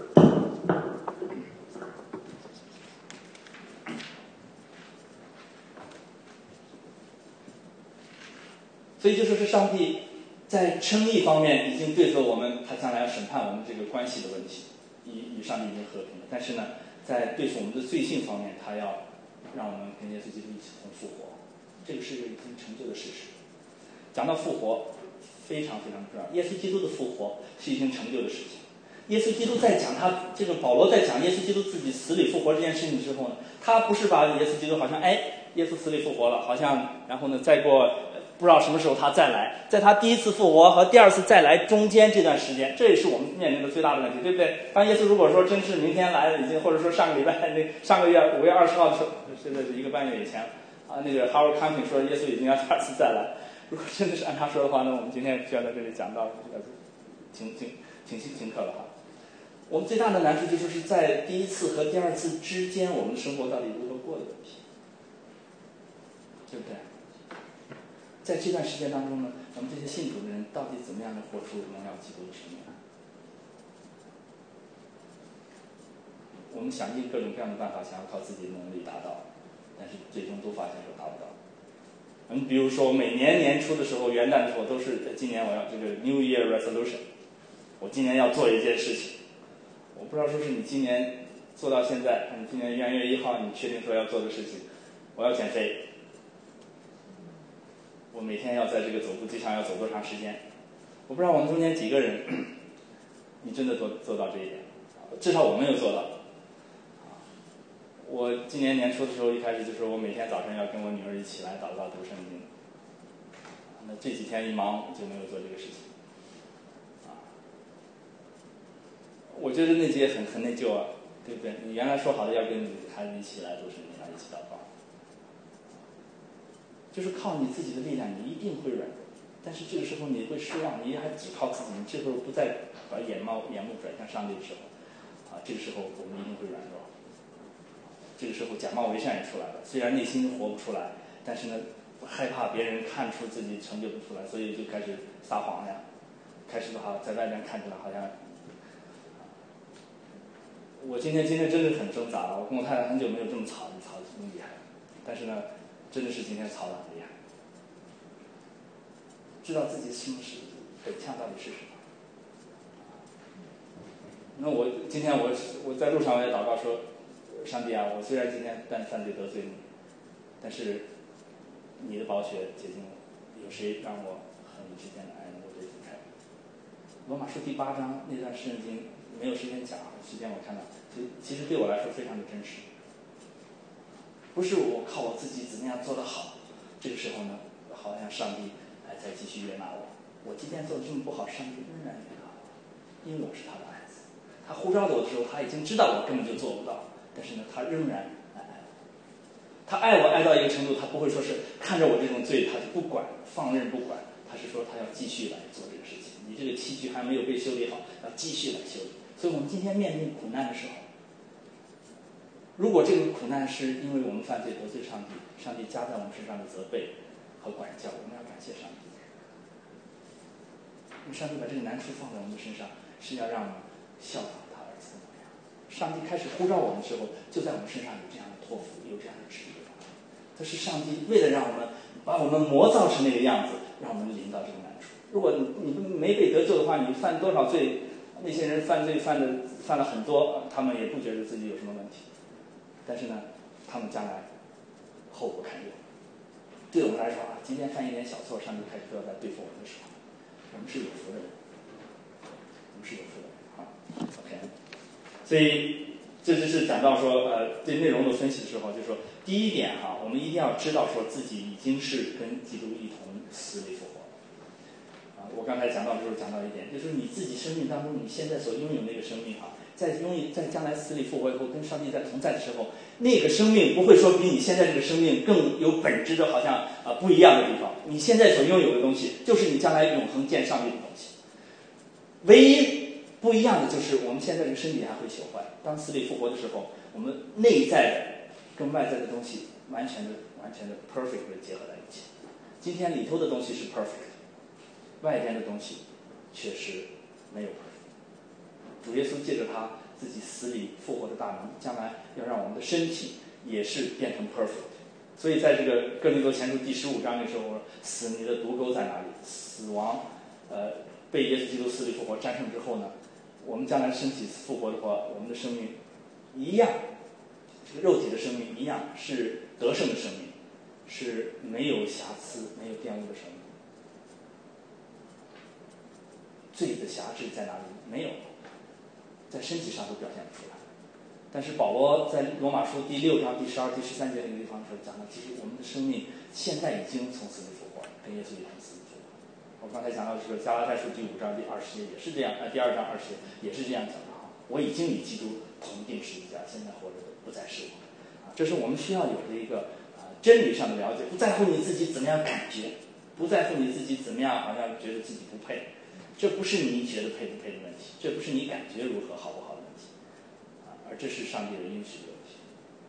所以就说是上帝在称义方面已经对付我们，他将来要审判我们这个关系的问题，与上帝已经和平了。但是呢，在对付我们的罪性方面，他要让我们跟耶稣基督一起同复活，这个是一个已经成就的事实。讲到复活，非常非常重要。耶稣基督的复活是已经成就的事情。耶稣基督在讲他这个保罗在讲耶稣基督自己死里复活这件事情之后呢，他不是把耶稣基督好像耶稣死里复活了，好像然后呢再过不知道什么时候他再来，在他第一次复活和第二次再来中间这段时间，这也是我们面临的最大的问题，对不对？当耶稣如果说真是明天来了，已经或者说上个月5月20号的时候，现在是1个半月以前啊，那个 Howard Camping 说耶稣已经要第二次再来。如果真的是按他说的话呢，我们今天需要在这里讲到停课了哈。我们最大的难处就是在第一次和第二次之间，我们的生活到底如何过的问题，对不对？在这段时间当中呢，我们这些信主的人到底怎么样的活出荣耀基督的生命？我们想尽各种各样的办法，想要靠自己的能力达到，但是最终都发现说达不到。比如说每年年初的时候，元旦的时候都是今年我要这个 New Year Resolution， 我今年要做一件事情。我不知道说是你今年做到现在，你今年元月1号你确定说要做的事情，我要减肥。我每天要在这个走步机上要走多长时间？我不知道我们中间几个人，你真的做到这一点，至少我没有做到。我今年年初的时候，一开始就说我每天早上要跟我女儿一起来祷告读圣经。那这几天一忙就没有做这个事情。我觉得那节很内疚啊， 对不对？你原来说好的要跟你孩子一起来读圣经，来一起祷告，就是靠你自己的力量，你一定会软弱。但是这个时候你会失望，你还只靠自己，你这时候不再把眼目转向上帝的时候，这个时候我们一定会软弱。这个时候假冒为善也出来了，虽然内心活不出来，但是呢，害怕别人看出自己成就不出来，所以就开始撒谎呀，开始在外面看起来好像。我今天真的很挣扎了，我跟我太太很久没有这么吵这么厉害，但是呢，真的是今天吵得很厉害。知道自己什么是本相到底是什么。那我今天我在路上我也祷告说，上帝啊，我虽然今天犯罪得罪你，但是你的宝血洁净我，有谁让我和你之间的爱能够被分开？罗马书第8章那段圣经没有时间讲，时间我看到，其实对我来说非常的真实。不是我靠我自己怎么样做得好，这个时候呢，好像上帝再继续悦纳我。我即便做得这么不好，上帝仍然悦纳我，因为我是他的孩子。他呼召我的时候，他已经知道我根本就做不到，但是呢，他仍然爱我。他爱我爱到一个程度，他不会说是看着我这种罪，他就不管放任不管，他是说他要继续来做这个事情。你这个器具还没有被修理好，要继续来修理。所以我们今天面临苦难的时候，如果这个苦难是因为我们犯罪得罪上帝，上帝加在我们身上的责备和管教，我们要感谢上帝。因为上帝把这个难处放在我们身上，是要让我们效仿他儿子的模样。上帝开始呼召我们的时候，就在我们身上有这样的托付，有这样的旨意。这是上帝为了让我们把我们磨造成那个样子，让我们临到这个难处。如果你没被得救的话，你犯多少罪，那些人犯罪犯了很多，他们也不觉得自己有什么问题。但是呢，他们将来后果堪忧。对我们来说即便犯一点小错，上帝开始都要来对付我们的时候，我们是有福的人，我们是有福的人OK， 所以这就是讲到说对内容的分析的时候，就说第一点我们一定要知道说自己已经是跟基督一同死里复活。我刚才讲到的时候讲到一点，就是你自己生命当中你现在所拥有那个生命在将来死里复活以后跟上帝在同在的时候，那个生命不会说比你现在这个生命更有本质的好像不一样的地方。你现在所拥有的东西就是你将来永恒见上帝的东西，唯一不一样的就是我们现在这个身体还会朽坏，当死里复活的时候，我们内在的跟外在的东西完全的 perfect 的结合在一起。今天里头的东西是 perfect， 外边的东西确实没有 perfect。主耶稣借着他自己死里复活的大能，将来要让我们的身体也是变成 perfect。 所以在这个哥林多前书第15章的时候，死你的毒钩在哪里？死亡被耶稣基督死里复活战胜之后呢，我们将来身体复活的话，我们的生命一样，这个肉体的生命一样是得胜的生命，是没有瑕疵没有玷污的生命。罪的辖制在哪里？没有，在身体上都表现不出来。但是保罗在罗马书第6章第12、第13节那个地方说讲到，其实我们的生命现在已经从死里复活，跟耶稣一同死里复活。我刚才讲到的是加拉太书第5章第20节也是这样，第2章20节也是这样讲的我已经与基督同定十字架，现在活着的不再是我。这是我们需要有的一个真理上的了解，不在乎你自己怎么样感觉，不在乎你自己怎么样好像觉得自己不配，这不是你觉得配不配的问题，这不是你感觉如何好不好的问题而这是上帝的应许的问题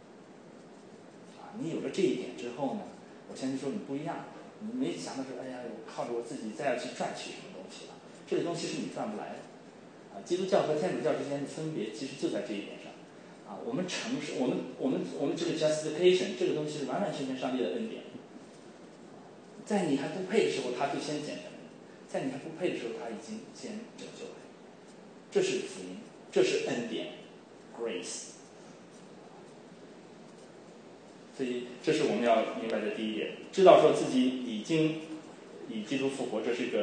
你有了这一点之后呢，我相信说你不一样，你没想到说哎呀，我靠着我自己再要去赚取什么东西了，这个东西是你赚不来的基督教和天主教之间的分别其实就在这一点上我们承认我们这个 justification 这个东西是完完全全上帝的恩典，在你还不配的时候他就先拣选了你，在你还不配的时候他已经先拯救了你，这是福音，这是恩典 grace。 所以这是我们要明白的第一点，知道说自己已经以基督复活，这是一个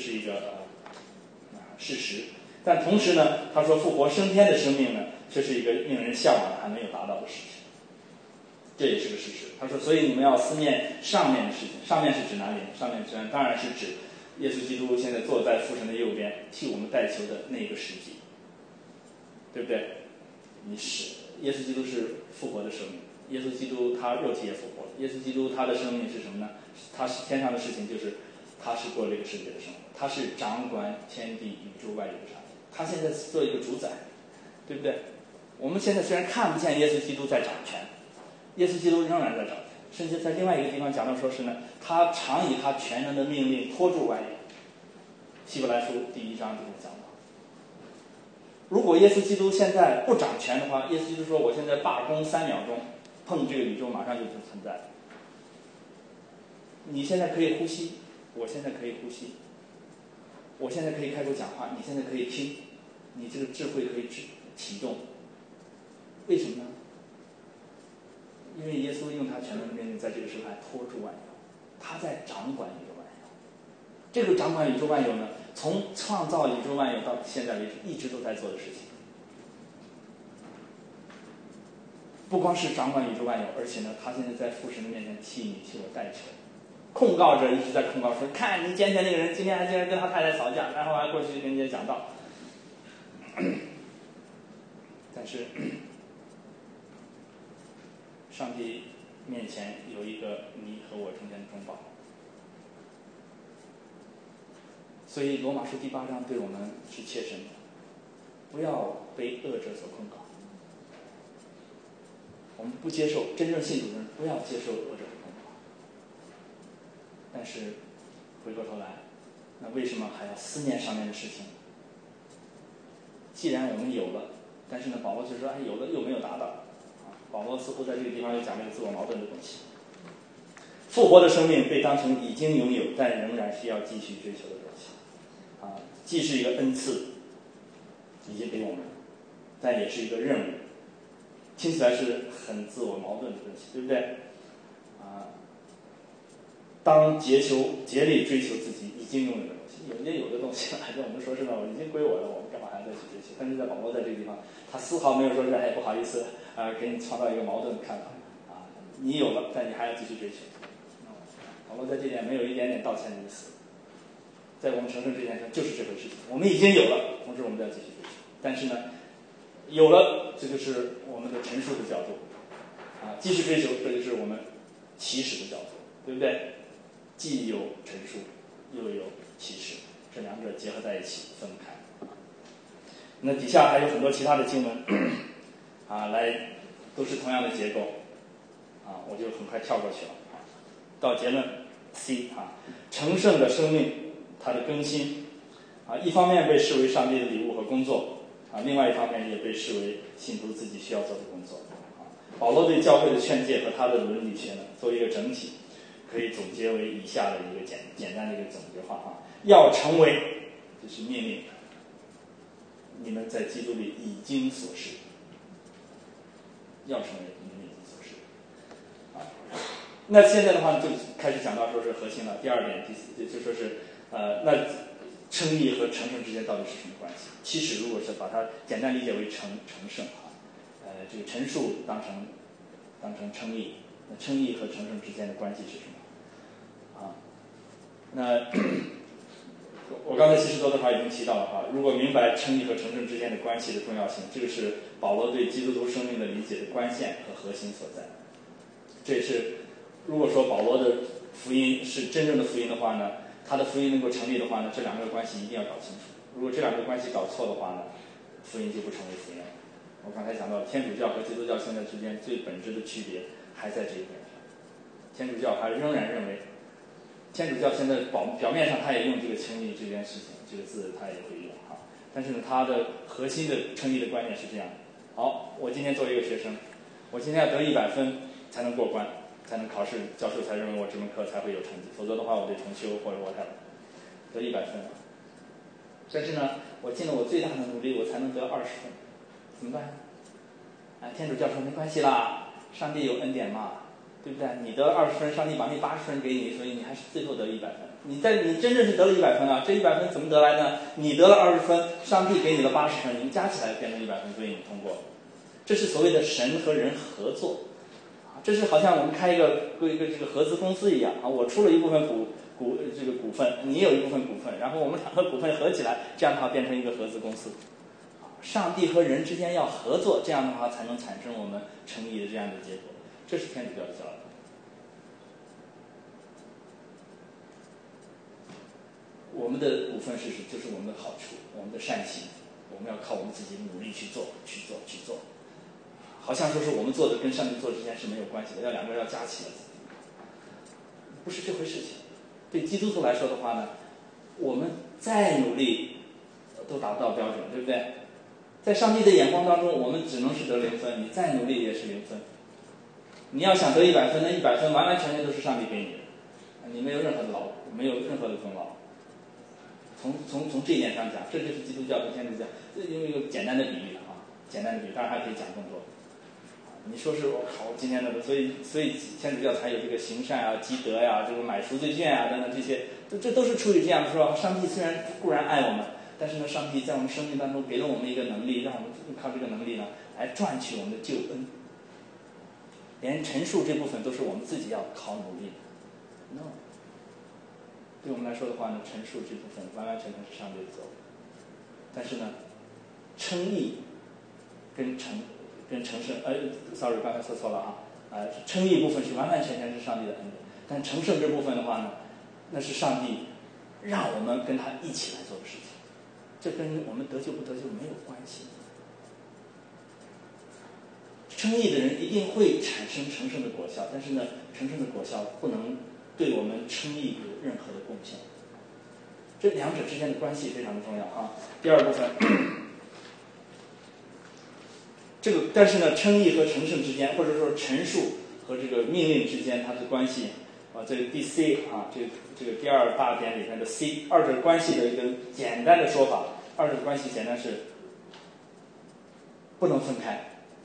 事实。但同时呢，他说复活升天的生命呢，这是一个令人向往还没有达到的事情，这也是个事实。他说，所以你们要思念上面的事情。上面是指哪里？上面当然是指耶稣基督现在坐在父神的右边，替我们代求的那个时机，对不对？ 你是耶稣基督是复活的生命，耶稣基督他肉体也复活了，耶稣基督他的生命是什么呢？他是天上的事情，就是他是过这个世界的生活，他是掌管天地宇宙万有的上帝，他现在做一个主宰，对不对？我们现在虽然看不见耶稣基督在掌权，耶稣基督仍然在掌权，甚至在另外一个地方讲到说是呢，他常以他全能的命令托住万有。希伯来书第1章就这么讲到。如果耶稣基督现在不掌权的话，耶稣基督说我现在罢工3秒钟，碰这个宇宙马上就不存在了。你现在可以呼吸，我现在可以呼吸，我现在可以开口讲话，你现在可以听，你这个智慧可以启动。为什么呢？因为耶稣用他全能的命令在这个时代托住万有，他在掌管宇宙万有。这个掌管宇宙万有呢，从创造宇宙万有到现在为止一直都在做的事情。不光是掌管宇宙万有，而且呢，他现在在父神的面前替你替我代求。控告者一直在控告说，看你捡起那个人今天还竟然跟他太太吵架，然后还过去跟人家讲道。但是上帝面前有一个你和我中间的中保，所以罗马书第8章对我们是切身的，不要被恶者所控告。我们不接受，真正信主的人不要接受恶者的控告。但是回过头来，那为什么还要思念上面的事情？既然我们有了，但是呢，保罗就说，有了又没有达到。保罗似乎在这个地方又讲了一个自我矛盾的东西。复活的生命被当成已经拥有，但仍然需要继续追求的东西。既是一个恩赐，已经给我们，但也是一个任务。听起来是很自我矛盾的东西，对不对？当竭力追求自己已经拥有的东西，有的东西还跟我们说是吧，我已经归我了，我们干嘛还要再去追求？但是在保罗在这个地方，他丝毫没有说是不好意思给你创造一个矛盾的看法你有了，但你还要继续追求。保罗在这点没有一点点道歉的意思。在我们成圣之前就是这回事情，我们已经有了，同时我们要继续追求。但是呢，有了，这就是我们的陈述的角度继续追求，这就是我们起始的角度，对不对？既有陈述，又有启示，这两者结合在一起，分不开。那底下还有很多其他的经文来都是同样的结构我就很快跳过去了到结论 C 成圣的生命，它的更新一方面被视为上帝的礼物和工作另外一方面也被视为信徒自己需要做的工作保罗对教会的劝诫和他的伦理学呢，作为一个整体，可以总结为以下的一个简单的一个总结话要成为，就是命令你们在基督里已经所示，要成为你们已经所示那现在的话就开始讲到说是核心了，第二点、第四点就说是那称义和成圣之间到底是什么关系？其实如果是把它简单理解为成圣这个陈述当成称义，那称义和成圣之间的关系是什么那我刚才其实多多少少已经提到了如果明白称义和成圣之间的关系的重要性，这个是保罗对基督徒生命的理解的关键和核心所在。这也是如果说保罗的福音是真正的福音的话呢，他的福音能够成立的话呢，这两个关系一定要搞清楚。如果这两个关系搞错的话呢，福音就不成为福音了。我刚才讲到天主教和基督教现在之间最本质的区别还在这一点上。天主教还仍然认为，天主教现在表面上他也用这个称义这件事情这个字他也会用但是呢，他的核心的称义的观念是这样的：好，我今天作为一个学生，我今天要得100分才能过关，才能考试，教授才认为我这门课才会有成绩，否则的话我得重修或者whatever，得100分但是呢，我尽了我最大的努力，我才能得20分，怎么办？天主教说没关系啦，上帝有恩典嘛，对不对？你得了20分，上帝把那80分给你，所以你还是最后得100分。你真正是得了100分这100分怎么得来呢？你得了20分，上帝给你了80分，你们加起来变成100分，所以你通过了。这是所谓的神和人合作这是好像我们开一个这个合资公司一样我出了一部分股份，你有一部分股份，然后我们2个股份合起来，这样的话变成一个合资公司上帝和人之间要合作，这样的话才能产生我们称义的这样的结果。这是天主教的教导。我们的五分事实就是我们的好处，我们的善行，我们要靠我们自己努力去做。好像说是我们做的跟上帝做之间是没有关系的，要两个人要加起来，不是这回事情。对基督徒来说的话呢，我们再努力都达不到标准，对不对？在上帝的眼光当中，我们只能是得0分，你再努力也是0分。你要想得100分，那100分完完全全都是上帝给你的，你没有任何的没有任何的功劳。从这一点上讲，这就是基督教和天主教，因为一个简单的比喻啊，简单的比喻，当然还可以讲更多。你说是我靠，今天的，所以天主教才有这个行善啊、积德呀、这个买赎罪券啊等等这些，这都是出于这样的说，上帝虽然固然爱我们，但是呢，上帝在我们生命当中给了我们一个能力，让我们靠这个能力呢来赚取我们的救恩。连陈述这部分都是我们自己要靠努力的 ，no。对我们来说的话呢，陈述这部分完完全全是上帝的作为，但是呢，称义跟成圣，sorry， 刚才说错了称义部分是完完全全是上帝的恩典，但成圣这部分的话呢，那是上帝让我们跟他一起来做的事情，这跟我们得救不得救没有关系。称义的人一定会产生成圣的果效，但是呢，成圣的果效不能对我们称义有任何的贡献。这两者之间的关系非常的重要啊。第二部分，这个但是呢，称义和成圣之间，或者说陈述和这个命令之间，它的关系这个第 C 这个第二大点里面的 C， 二者关系的一个简单的说法，二者关系简单是不能分开。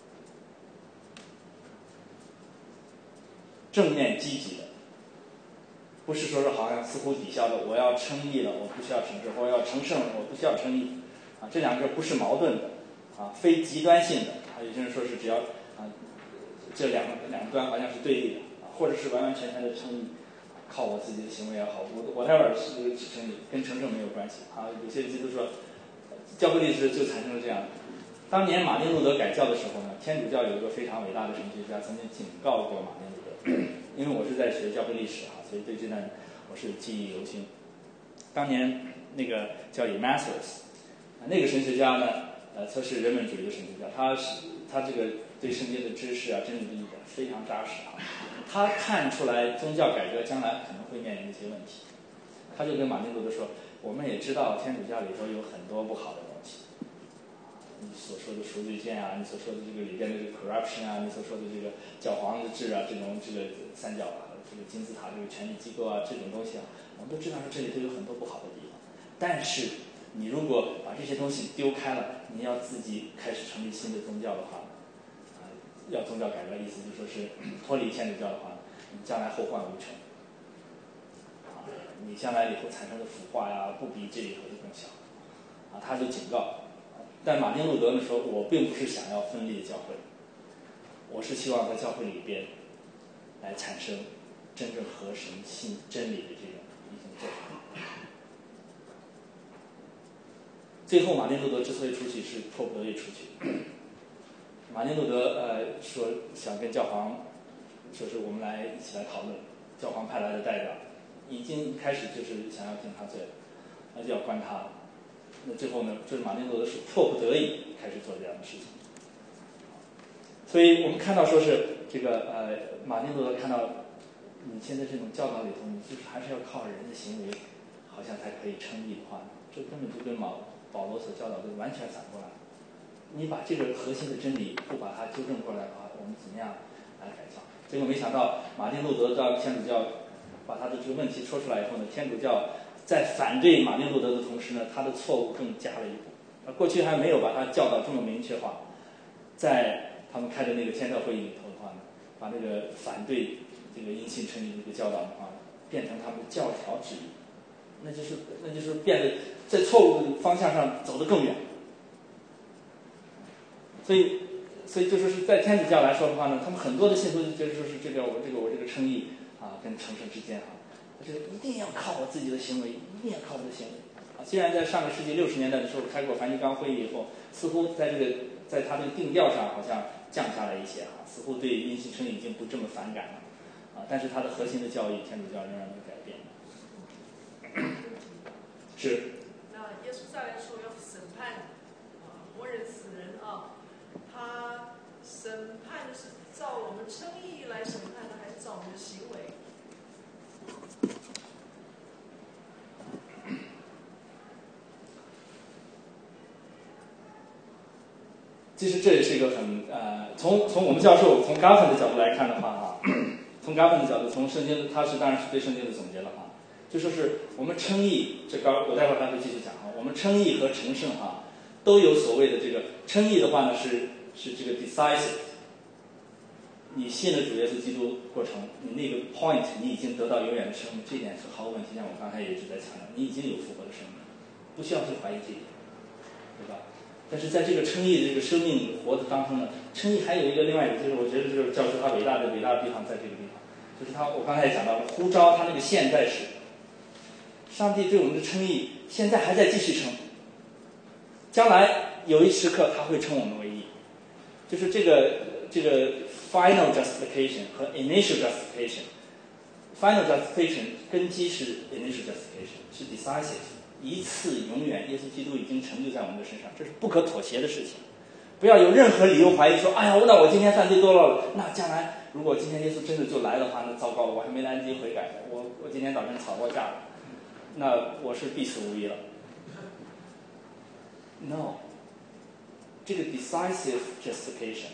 正面积极的，不是说是好像似乎抵消的，我要称义了，我不需要成圣；我要成圣了，我不需要称义。这两个不是矛盾的，非极端性的。有些人说是只要这两端好像是对立的，或者是完完全全的称义，靠我自己的行为也好，我待会儿是称义，跟成圣没有关系。有些基督说，教会历史就产生了这样。当年马丁路德改教的时候呢，天主教有一个非常伟大的神学家曾经警告过马丁路德。因为我是在学教会历史所以对这段我是记忆犹新。当年那个叫 Ignatius， 那个神学家呢，他是人本主义的神学家，他这个对圣经的知识真理的理解非常扎实他看出来宗教改革将来可能会面临一些问题，他就跟马丁路德说，我们也知道天主教里头有很多不好的东西。你所说的赎罪券你所说的这个里边的这个 corruption 你所说的这个教皇的制这种这个三角这个金字塔这个权力机构这种东西我们都知道说这里头有很多不好的地方。但是你如果把这些东西丢开了，你要自己开始成立新的宗教的话，要宗教改革，意思就是说是脱离天主教的话，你将来后患无穷。你将来以后产生的腐化不比这里头的更小。他就警告。但马丁路德呢说，我并不是想要分裂教会，我是希望在教会里边来产生真正合神心真理的这种一种做法。最后马丁路德之所以出去是迫不得已出去。马丁路德说想跟教皇说是我们来一起来讨论，教皇派来的代表已经开始就是想要定他罪了，那就要关他了。那最后呢，就是马丁路德是迫不得已开始做这样的事情。所以我们看到说是这个马丁路德看到你现在这种教导里头，你就是还是要靠人的行为，好像才可以称义的话，这根本就跟保罗所教导的完全反过来。你把这个核心的真理不把它纠正过来的话，我们怎么样来改教？结果没想到马丁路德到天主教把他的这个问题说出来以后呢，天主教在反对马丁路德的同时呢，他的错误更加了一步。过去还没有把他教导这么明确化，在他们开的那个天教会议里头的话呢，把那个反对这个因信称义的这个教导的话，变成他们的教条之一，那就是变得在错误的方向上走得更远。所以就说是在天主教来说的话呢，他们很多的信徒就觉得说是我这个称义跟成圣之间就是一定要靠我自己的行为，一定要靠我的行为虽然在上个世纪60年代的时候开过梵蒂冈会议以后，似乎在它这个定调上好像降下来一些似乎对因信称义已经不这么反感了但是它的核心的教义，天主教仍然没改变。是。 那耶稣再来说要审判活人死人他审判是照我们称义来审判呢，还是照我们的行为？ 其实这也是一个很从我们教授从 Garvin 的角度来看的话从 Garvin 的角度，从圣经他当然是对圣经的总结了就说是我们称义，我待会儿还会继续讲我们称义和成圣都有所谓的这个称义的话呢是这个 decisive， 你信了主耶稣基督过程，你那个 point 你已经得到永远的生命，这点是毫无问题。像我刚才也一直在强调，你已经有复活的生命，不需要去怀疑这一点，对吧？但是在这个称义的这个生命活的当中呢，称义还有一个另外一个，就是我觉得这个教授他伟大的地方在这个地方，就是我刚才也讲到了呼召他那个现在时，上帝对我们的称义现在还在继续称，将来有一时刻他会称我们为义，就是这个 final justification 和 initial justification。final justification 根基是 initial justification， 是 decisive。一次永远，耶稣基督已经成就在我们的身上，这是不可妥协的事情。不要有任何理由怀疑说，哎呀，那我今天犯罪多了，那将来如果今天耶稣真的就来的话，那糟糕了，我还没来得及悔改，我今天早晨吵过架了，那我是必死无疑了。No， 这个 decisive justification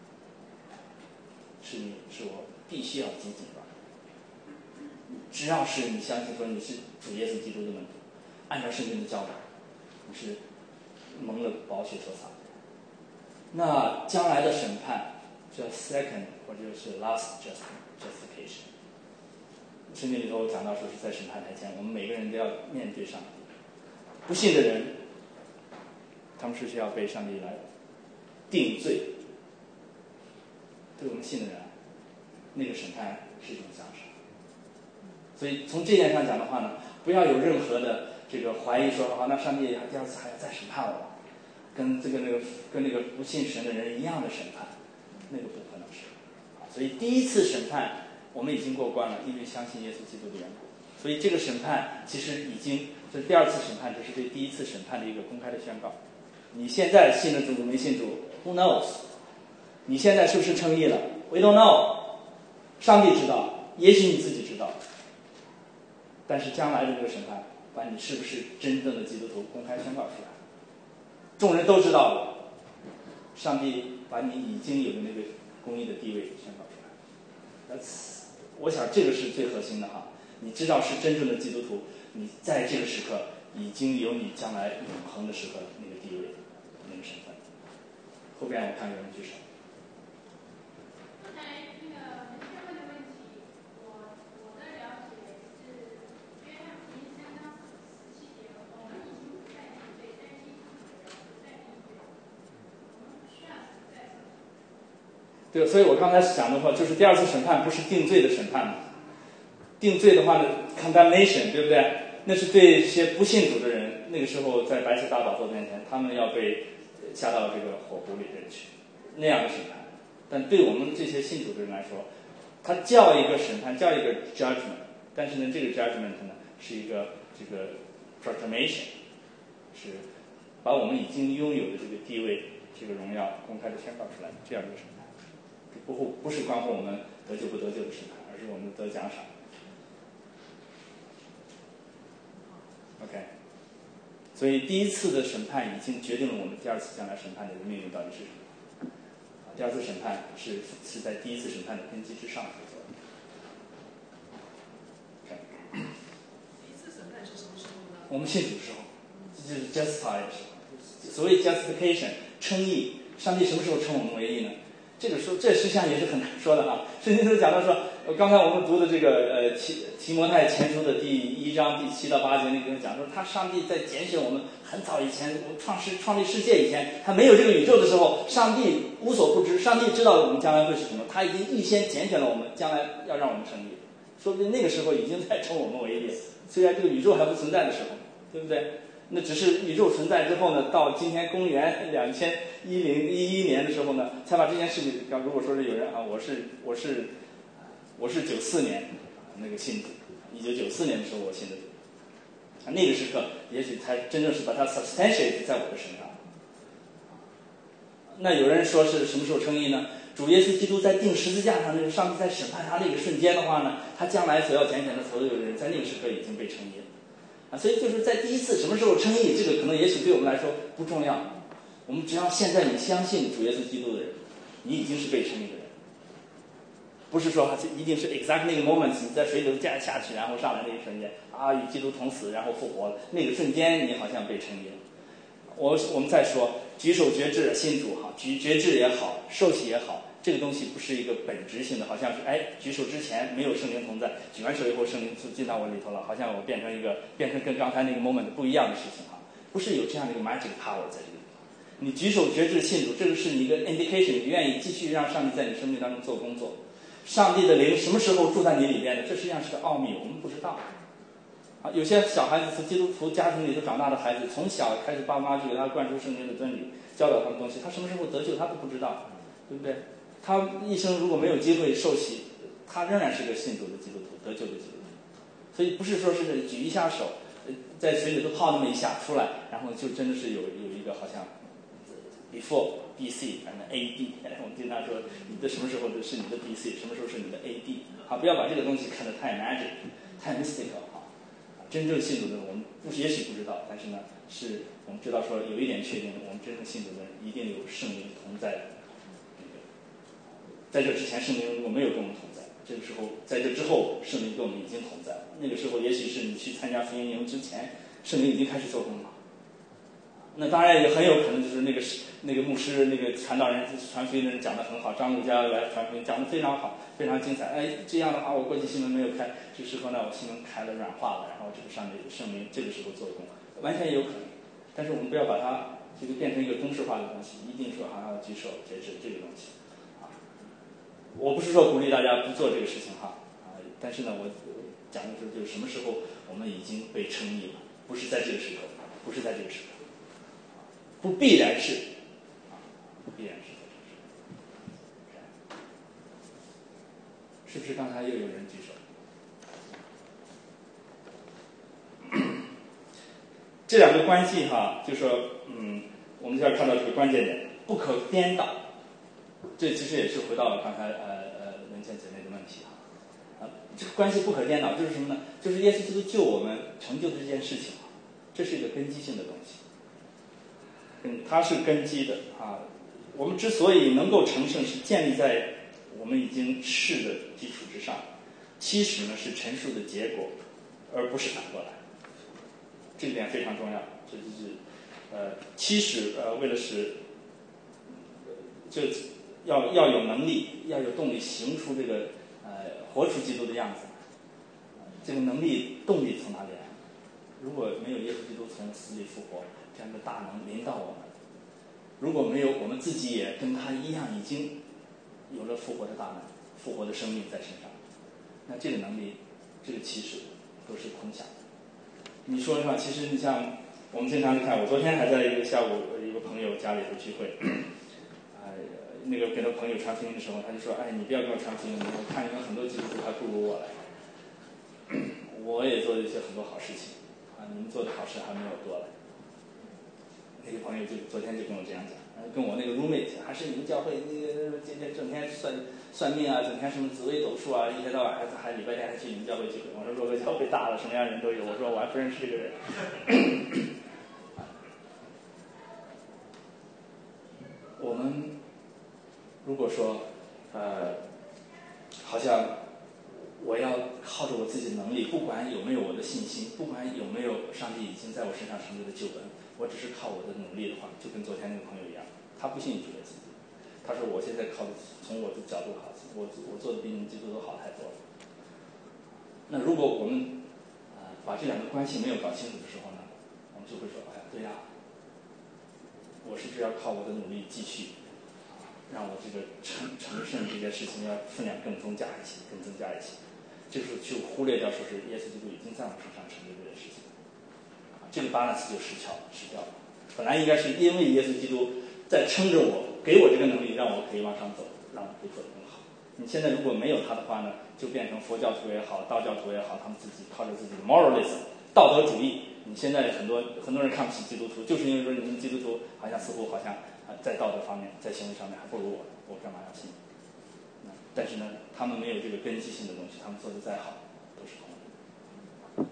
是我必须要紧紧抓。只要是你相信说你是主耶稣基督的门徒，按照圣经的教导，你是蒙了宝血所洒。那将来的审判叫 second 或者是 last justification。圣经里头讲到说是在审判台前，我们每个人都要面对上帝。不信的人，他们是需要被上帝来定罪。对我们信的人，那个审判是一种奖赏。所以从这点上讲的话呢，不要有任何的这个怀疑说，那上帝第二次还要再审判我，跟那个不信神的人一样的审判，那个不可能是。所以第一次审判我们已经过关了，因为相信耶稣基督的缘故。所以这个审判其实已经，这第二次审判只是对第一次审判的一个公开的宣告。你现在信了主没信主 ，Who knows？ 你现在是不是称义了 ？We don't know。上帝知道，也许你自己知道。但是将来的这个审判，把你是不是真正的基督徒公开宣告出来，众人都知道了，上帝把你已经有的那个公义的地位宣告出来。我想这个是最核心的你知道是真正的基督徒，你在这个时刻已经有你将来永恒的时刻那个地位，那个身份。后边我看有人举手。对，所以我刚才讲的话，就是第二次审判不是定罪的审判嘛？定罪的话呢 ，condemnation， 对不对？那是对一些不信主的人，那个时候在白色大宝座面前，他们要被下到这个火湖里去，那样的审判。但对我们这些信主的人来说，他叫一个审判，叫一个 judgment， 但是呢，这个 judgment 呢是一个这个 proclamation， 是把我们已经拥有的这个地位、这个荣耀公开的宣告出来，这样一个审判。不是关乎我们得救不得救的审判，而是我们得奖赏。OK， 所以第一次的审判已经决定了我们第二次将来审判的命运到底是什么。第二次审判是在第一次审判的根基之上所做的。 Okay. 第一次审判是什么时候呢？ 我们信主的时候，这就是 justify 的时候。所谓 justification 称义，上帝什么时候称我们为义呢？这个说，这实际上也是很难说的圣经都讲到说，刚才我们读的这个提摩太前书的第1章第7到8节那个讲说，上帝在拣选我们很早以前，创立世界以前，他没有这个宇宙的时候，上帝无所不知，上帝知道我们将来会是什么，他已经预先拣选了我们，将来要让我们称义，说不定那个时候已经在称我们为义，虽然这个宇宙还不存在的时候，对不对？ 那只是宇宙存在之后呢，到今天公元2011年的时候呢，才把这件事情，如果说是有人啊，我是94年那个信主，1994年的时候我信的主，那个时刻也许才真正是把它 substantiate 在我的身上。那有人说是什么时候称义呢？主耶稣基督在钉十字架上，那个上帝在审判他那个瞬间的话呢，他将来所要拣选的所有的人，在那个时刻已经被称义了啊。所以就是在第一次什么时候称义，这个可能也许对我们来说不重要。我们只要现在你相信主耶稣基督的人，你已经是被称义的人。不是说一定是 exact 那个 moment 你在水里头下去，然后上来那一瞬间啊，与基督同死，然后复活了，那个瞬间你好像被称义了。我们再说举手决志信主好，决志也好，受洗也好，这个东西不是一个本质性的，好像是举手之前没有圣灵同在，举完手以后圣灵就进到我里头了，好像我变成跟刚才那个 moment 不一样的事情哈，不是有这样的一个 magic power 在这里。你举手决志信主，这个是你一个 indication， 你愿意继续让上帝在你生命当中做工作。上帝的灵什么时候住在你里边的？这实际上是个奥秘，我们不知道。有些小孩子是基督徒家庭里头长大的孩子，从小开始爸妈就给他灌输圣经的真理，教导他的东西，他什么时候得救他都不知道，对不对？他一生如果没有机会受洗，他仍然是个信主的基督徒，得救的基督徒。所以不是说是举一下手，在水里头泡那么一下出来，然后就真的是有一个好像 before BC and AD， 我们经常说你的什么时候是你的 BC， 什么时候是你的 AD， 好，不要把这个东西看得太 magic， 太 mystical。真正信主的人，我们也许不知道，但是呢，是我们知道说有一点确定，我们真正信主的人一定有圣灵同在的。在这之前，圣灵如果没有跟我们同在，这个时候在这之后，圣灵跟我们已经同在了。那个时候，也许是你去参加福音营之前，圣灵已经开始做工了。那当然也很有可能就是那个牧师、那个传道人、传福音的人讲得很好，张路加来传福音讲得非常好，非常精彩。这样的话，我过去心门没有开，这时候呢，我心门开了，软化了，然后这个上帝圣灵这个时候做工，完全有可能。但是我们不要把它这个变成一个公式化的东西，一定说好像要举手截止这个东西啊。我不是说鼓励大家不做这个事情哈啊，但是呢，我讲的是就是什么时候我们已经被称义了，不是在这个时刻，不是在这个时刻。不必然是，不必然是在这个时候。是不是刚才又有人举手？这两个关系哈，就说我们就要看到这个关键点，不可颠倒。这其实也是回到了刚才文倩姐妹的问题哈。这个关系不可颠倒，就是什么呢？就是耶稣基督救我们成就的这件事情，这是一个根基性的东西。它是根基的啊。我们之所以能够成圣，是建立在我们已经是的基础之上。其实呢是陈述的结果，而不是反过来。这一点非常重要。这就是其实为了使就要有能力，要有动力，行出这个活出基督的样子。这个能力、动力从哪里来？如果没有耶稣基督从死里复活，这样的大能临到我们，如果没有我们自己也跟他一样，已经有了复活的大能、复活的生命在身上，那这个能力、这个启示都是空想的。你说是吧？其实你像我们经常看，我昨天还在一个下午一个朋友家里头聚会，那个给他朋友传福音的时候，他就说：“你不要给我传福音，我看你们很多基督徒还不如我来。我也做了一些很多好事情啊，你们做的好事还没有多来。”那个朋友就昨天就跟我这样讲，跟我那个 roommate 还是你们教会那个今天整天算命啊，整天什么紫微斗数啊，一天到晚还礼拜天还去你们教会聚会。我说若个教会大了，什么样人都有。我说我还不认识这个人。我们如果说好像我要靠着我自己的能力，不管有没有我的信心，不管有没有上帝已经在我身上成就的救恩，我只是靠我的努力的话，就跟昨天那个朋友一样，他不信主耶稣，他说我现在从我的角度好，我做的比你们基督徒好太多了。那如果我们把这两个关系没有搞清楚的时候呢，我们就会说，对呀，我是不是要靠我的努力继续让我这个成圣这件事情要分量更增加一些，这时候就忽略掉说是耶稣基督已经在我身上成就这件事情。 这个 balance 就失掉了。本来应该是因为耶稣基督在撑着我，给我这个能力，让我可以往上走，让我可以做得更好。你现在如果没有他的话呢，就变成佛教徒也好，道教徒也好，他们自己靠着自己的 moralism 道德主义。你现在很多人看不起基督徒，就是因为说你们基督徒似乎在道德方面，在行为上面还不如我干嘛要信？但是呢，他们没有这个根基性的东西，他们做的再好都是空的。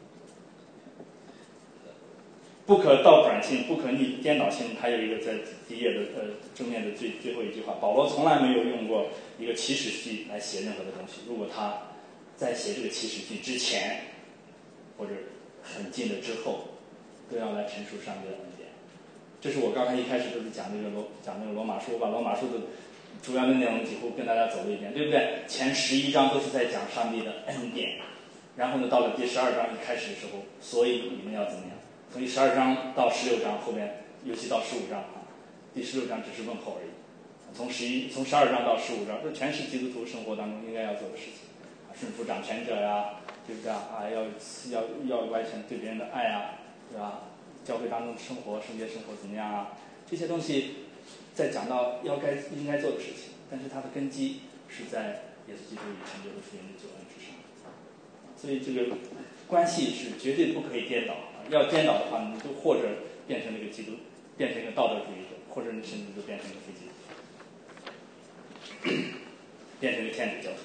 不可倒转性，不可逆颠倒性，还有一个在第一页的正面的最后一句话，保罗从来没有用过一个祈使句来写任何的东西。如果他在写这个祈使句之前，或者很近的之后，都要来陈述上帝的恩典。这是我刚才一开始就是讲那个罗马书，把罗马书的主要的内容几乎跟大家走了一遍，对不对？前11章都是在讲上帝的恩典，然后呢，到了第12章一开始的时候，所以你们要怎么样？从第12章到16章后面，尤其到15章第16章只是问候而已。从12章到15章，这全是基督徒生活当中应该要做的事情顺服掌权者呀，对不对要完全对别人的爱啊，对吧？教会当中生活圣洁生活怎么样啊？这些东西在讲到应该做的事情，但是它的根基是在耶稣基督已成就的福音的救恩之上，所以这个关系是绝对不可以颠倒。要颠倒的话，你就或者变成那个基督，变成一个道德主义者，或者你甚至就变成一个非基督徒，变成一个天主教徒。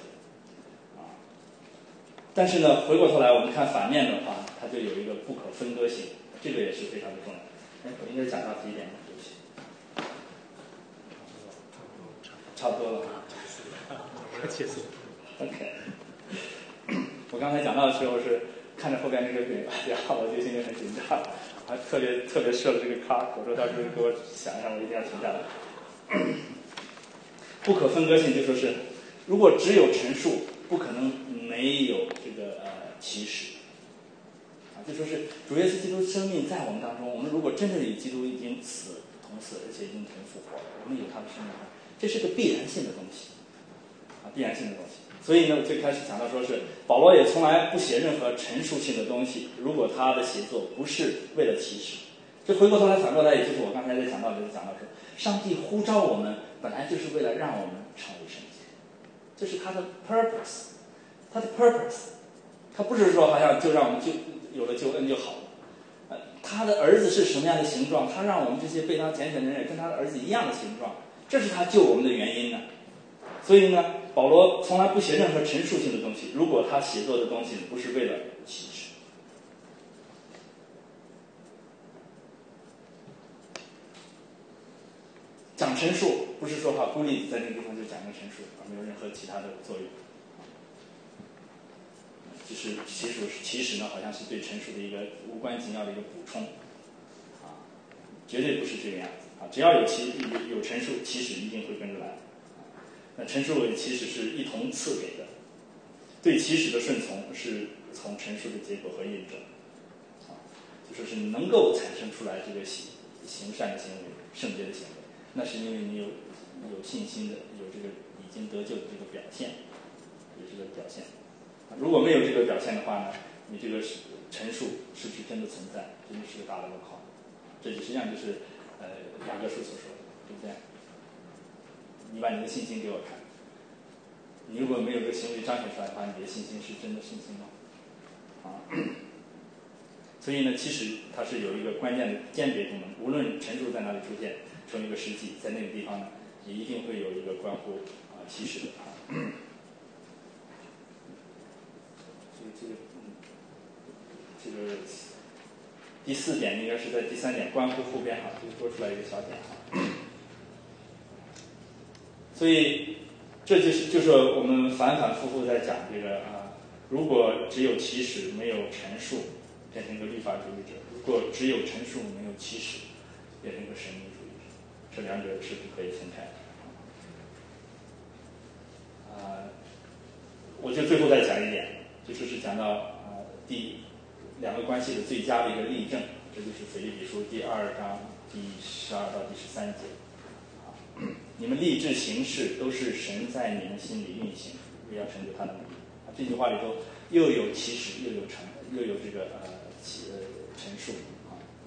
但是呢，回过头来我们看反面的话，它就有一个不可分割性，这个也是非常的重要。我应该讲到几点呢？对不起，差不多了。 结束。 OK。我刚才讲到的时候是看着后边那个饼，我就心里很紧张，还特别设了这个卡，我说到时候给我想一下，我一定要停下来。不可分割性就说是，如果只有陈述，不可能没有这个启示。就说是主耶稣基督生命在我们当中，我们如果真的与基督已经同死，而且已经同复活了，我们有他的生命，这是个必然性的东西，必然性的东西。所以呢，我最开始讲到说是保罗也从来不写任何陈述性的东西，如果他的写作不是为了启示。这回过头来反过来，也就是我刚才在讲到说，上帝呼召我们本来就是为了让我们成为圣洁，这是他的 purpose， 他的 purpose， 他不是说好像就让我们就有了救恩就好了。他的儿子是什么样的形状，他让我们这些被他拣选的人也跟他的儿子一样的形状，这是他救我们的原因呢。所以呢，保罗从来不写任何陈述性的东西，如果他写作的东西不是为了启示。讲陈述不是说孤立在那个地方就讲个陈述，没有任何其他的作用。就是其实呢，好像是对陈述的一个无关紧要的一个补充，绝对不是这个样子只要有陈述，其实一定会跟着来。那陈述与其实是一同赐给的，对其实的顺从是从陈述的结果和印证，就说是你能够产生出来这个行善的行为、圣洁的行为，那是因为你有信心的，有这个已经得救的这个表现，有这个表现。如果没有这个表现的话呢，你这个陈述是不是真的存在，真的是个大的问号。这实际上就是雅各书所说的，对不对？你把你的信心给我看，你如果没有这个行为彰显出来的话，你的信心是真的信心吗？所以呢，其实它是有一个关键的鉴别功能，无论陈述在哪里出现，成一个实际，在那个地方呢，也一定会有一个关乎启示的这个第4点应该是在第3点关乎后边就多出来一个小点所以这就是我们反复复在讲这个如果只有启示没有陈述，变成一个律法主义者；如果只有陈述没有启示，变成一个神秘主义者。这两者是不可以分开的。我就最后再讲一点，就是讲到第2个关系的最佳的一个例证，这就是腓立比书第2章第12到第13节。你们立志行事，都是神在你们心里运行，为要成就他的目的。这句话里头又有启示，又有这个陈述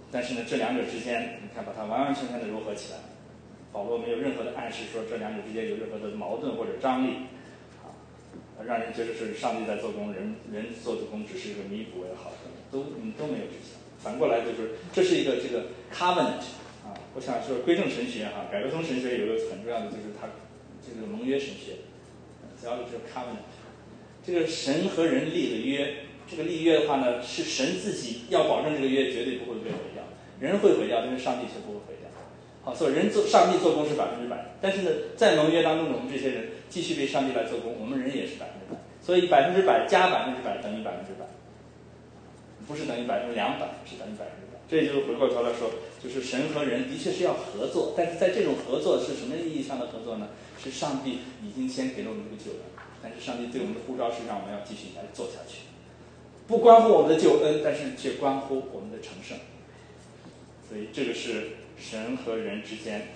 但是呢，这两者之间，你看把它完完全全的糅合起来，保罗没有任何的暗示说这两者之间有任何的矛盾或者张力，让人觉得是上帝在做工，人做的工只是一个弥补也好，都没有这些。反过来就是这是一个这个 covenant 我想说归正神学改革宗神学有一个很重要的就是它这个盟约神学，主要就是 covenant， 这个神和人立的约，这个立约的话呢，是神自己要保证这个约绝对不会被毁掉，人会毁掉，但是上帝却不会毁掉。好，所以上帝做工是100%，但是呢，在盟约当中，我们这些人继续为上帝来做工，我们人也是100%，所以100%加100%等于100%，不是等于200%，是等于100%。这也就是回过头来说，就是神和人的确是要合作，但是在这种合作是什么意义上的合作呢？是上帝已经先给了我们这个救恩，但是上帝对我们的呼召是让我们要继续来做下去，不关乎我们的救恩，但是却关乎我们的成圣。所以这个是神和人之间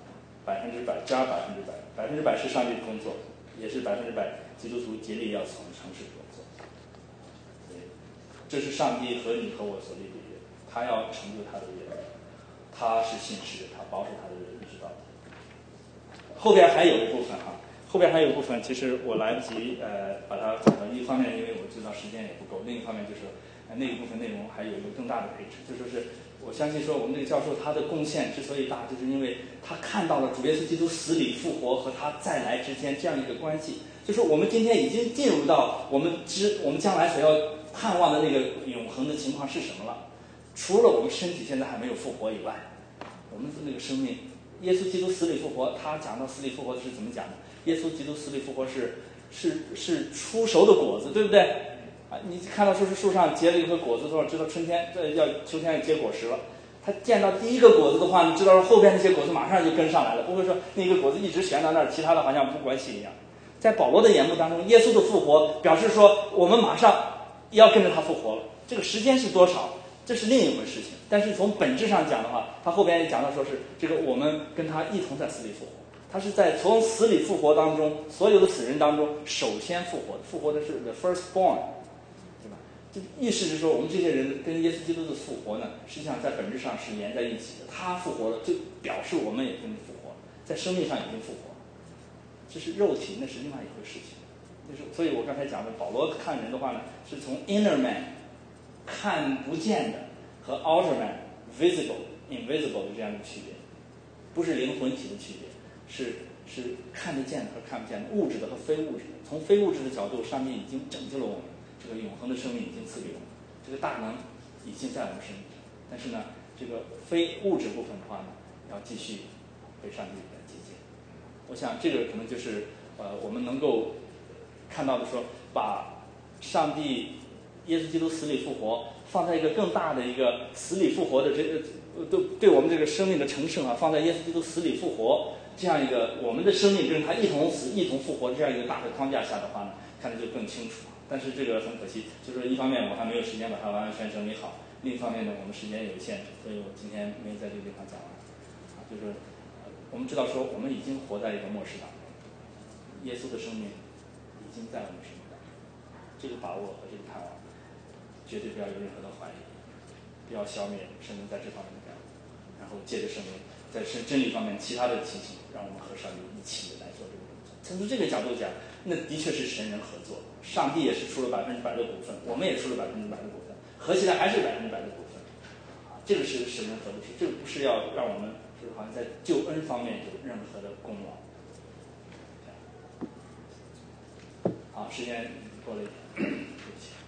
100%加100%，100%是上帝的工作，也是100%基督徒竭力要从城市工作。所以这是上帝和你和我所立的约，他要成就他的约，他是信实的，他保守他的约一直到底。后边还有一部分其实我来不及把它讲到，一方面因为我知道时间也不够，另一方面就是那一部分内容还有一个更大的配置，就是我相信说我们这个教授他的贡献之所以大，就是因为他看到了主耶稣基督死里复活和他再来之间这样一个关系，就是我们今天已经进入到我们将来所要盼望的那个永恒的情况是什么了。除了我们身体现在还没有复活以外，我们的那个生命，耶稣基督死里复活，他讲到死里复活是怎么讲的？耶稣基督死里复活是出熟的果子，对不对？你看到说是树上结了一颗果子的时候，知道春天秋天要结果实了。他见到第一个果子的话，你知道后边那些果子马上就跟上来了，不会说那个果子一直悬到那儿，其他的好像不关系一样。在保罗的眼目当中，耶稣的复活表示说我们马上要跟着他复活了，这个时间是多少？这是另一回事情，但是从本质上讲的话，他后边也讲到说是这个我们跟他一同在死里复活，他是在从死里复活当中，所有的死人当中首先复活的是 the firstborn， 对吧？这意思是说我们这些人跟耶稣基督的复活呢，实际上在本质上是连在一起的，他复活了就表示我们也跟着复活了，在生命上已经复活了，这是肉体，那是另外一回事情。就是所以我刚才讲的保罗看人的话呢，是从 inner man看不见的和 outer man visible invisible 的这样的区别，不是灵魂体的区别，是看得见的和看不见的，物质的和非物质的。从非物质的角度，上帝已经拯救了我们，这个永恒的生命已经赐给我们，这个大能已经在我们身上。但是呢，这个非物质部分的话呢，要继续被上帝来接近。我想这个可能就是我们能够看到的说，把上帝耶稣基督死里复活放在一个更大的一个死里复活的这个对我们这个生命的成圣放在耶稣基督死里复活这样一个我们的生命跟他一同死一同复活这样一个大的框架下的话呢，看得就更清楚。但是这个很可惜，就是一方面我还没有时间把它完完全整理好，另一方面呢，我们时间有限，所以我今天没在这个地方讲完。就是我们知道说我们已经活在一个末世当中，耶稣的生命已经在我们身上，这个把握和这个盼望绝对不要有任何的怀疑，不要消灭圣灵在这方面的感悟，然后借着圣灵在真理方面其他的情形，让我们和上帝一起来做这个工作。从这个角度讲，那的确是神人合作，上帝也是出了100%的股份，我们也出了100%的股份，合起来还是100%的股份。这个是神人合作，这个不是要让我们就是好像在救恩方面有任何的功劳。好，时间过了一点，对不起。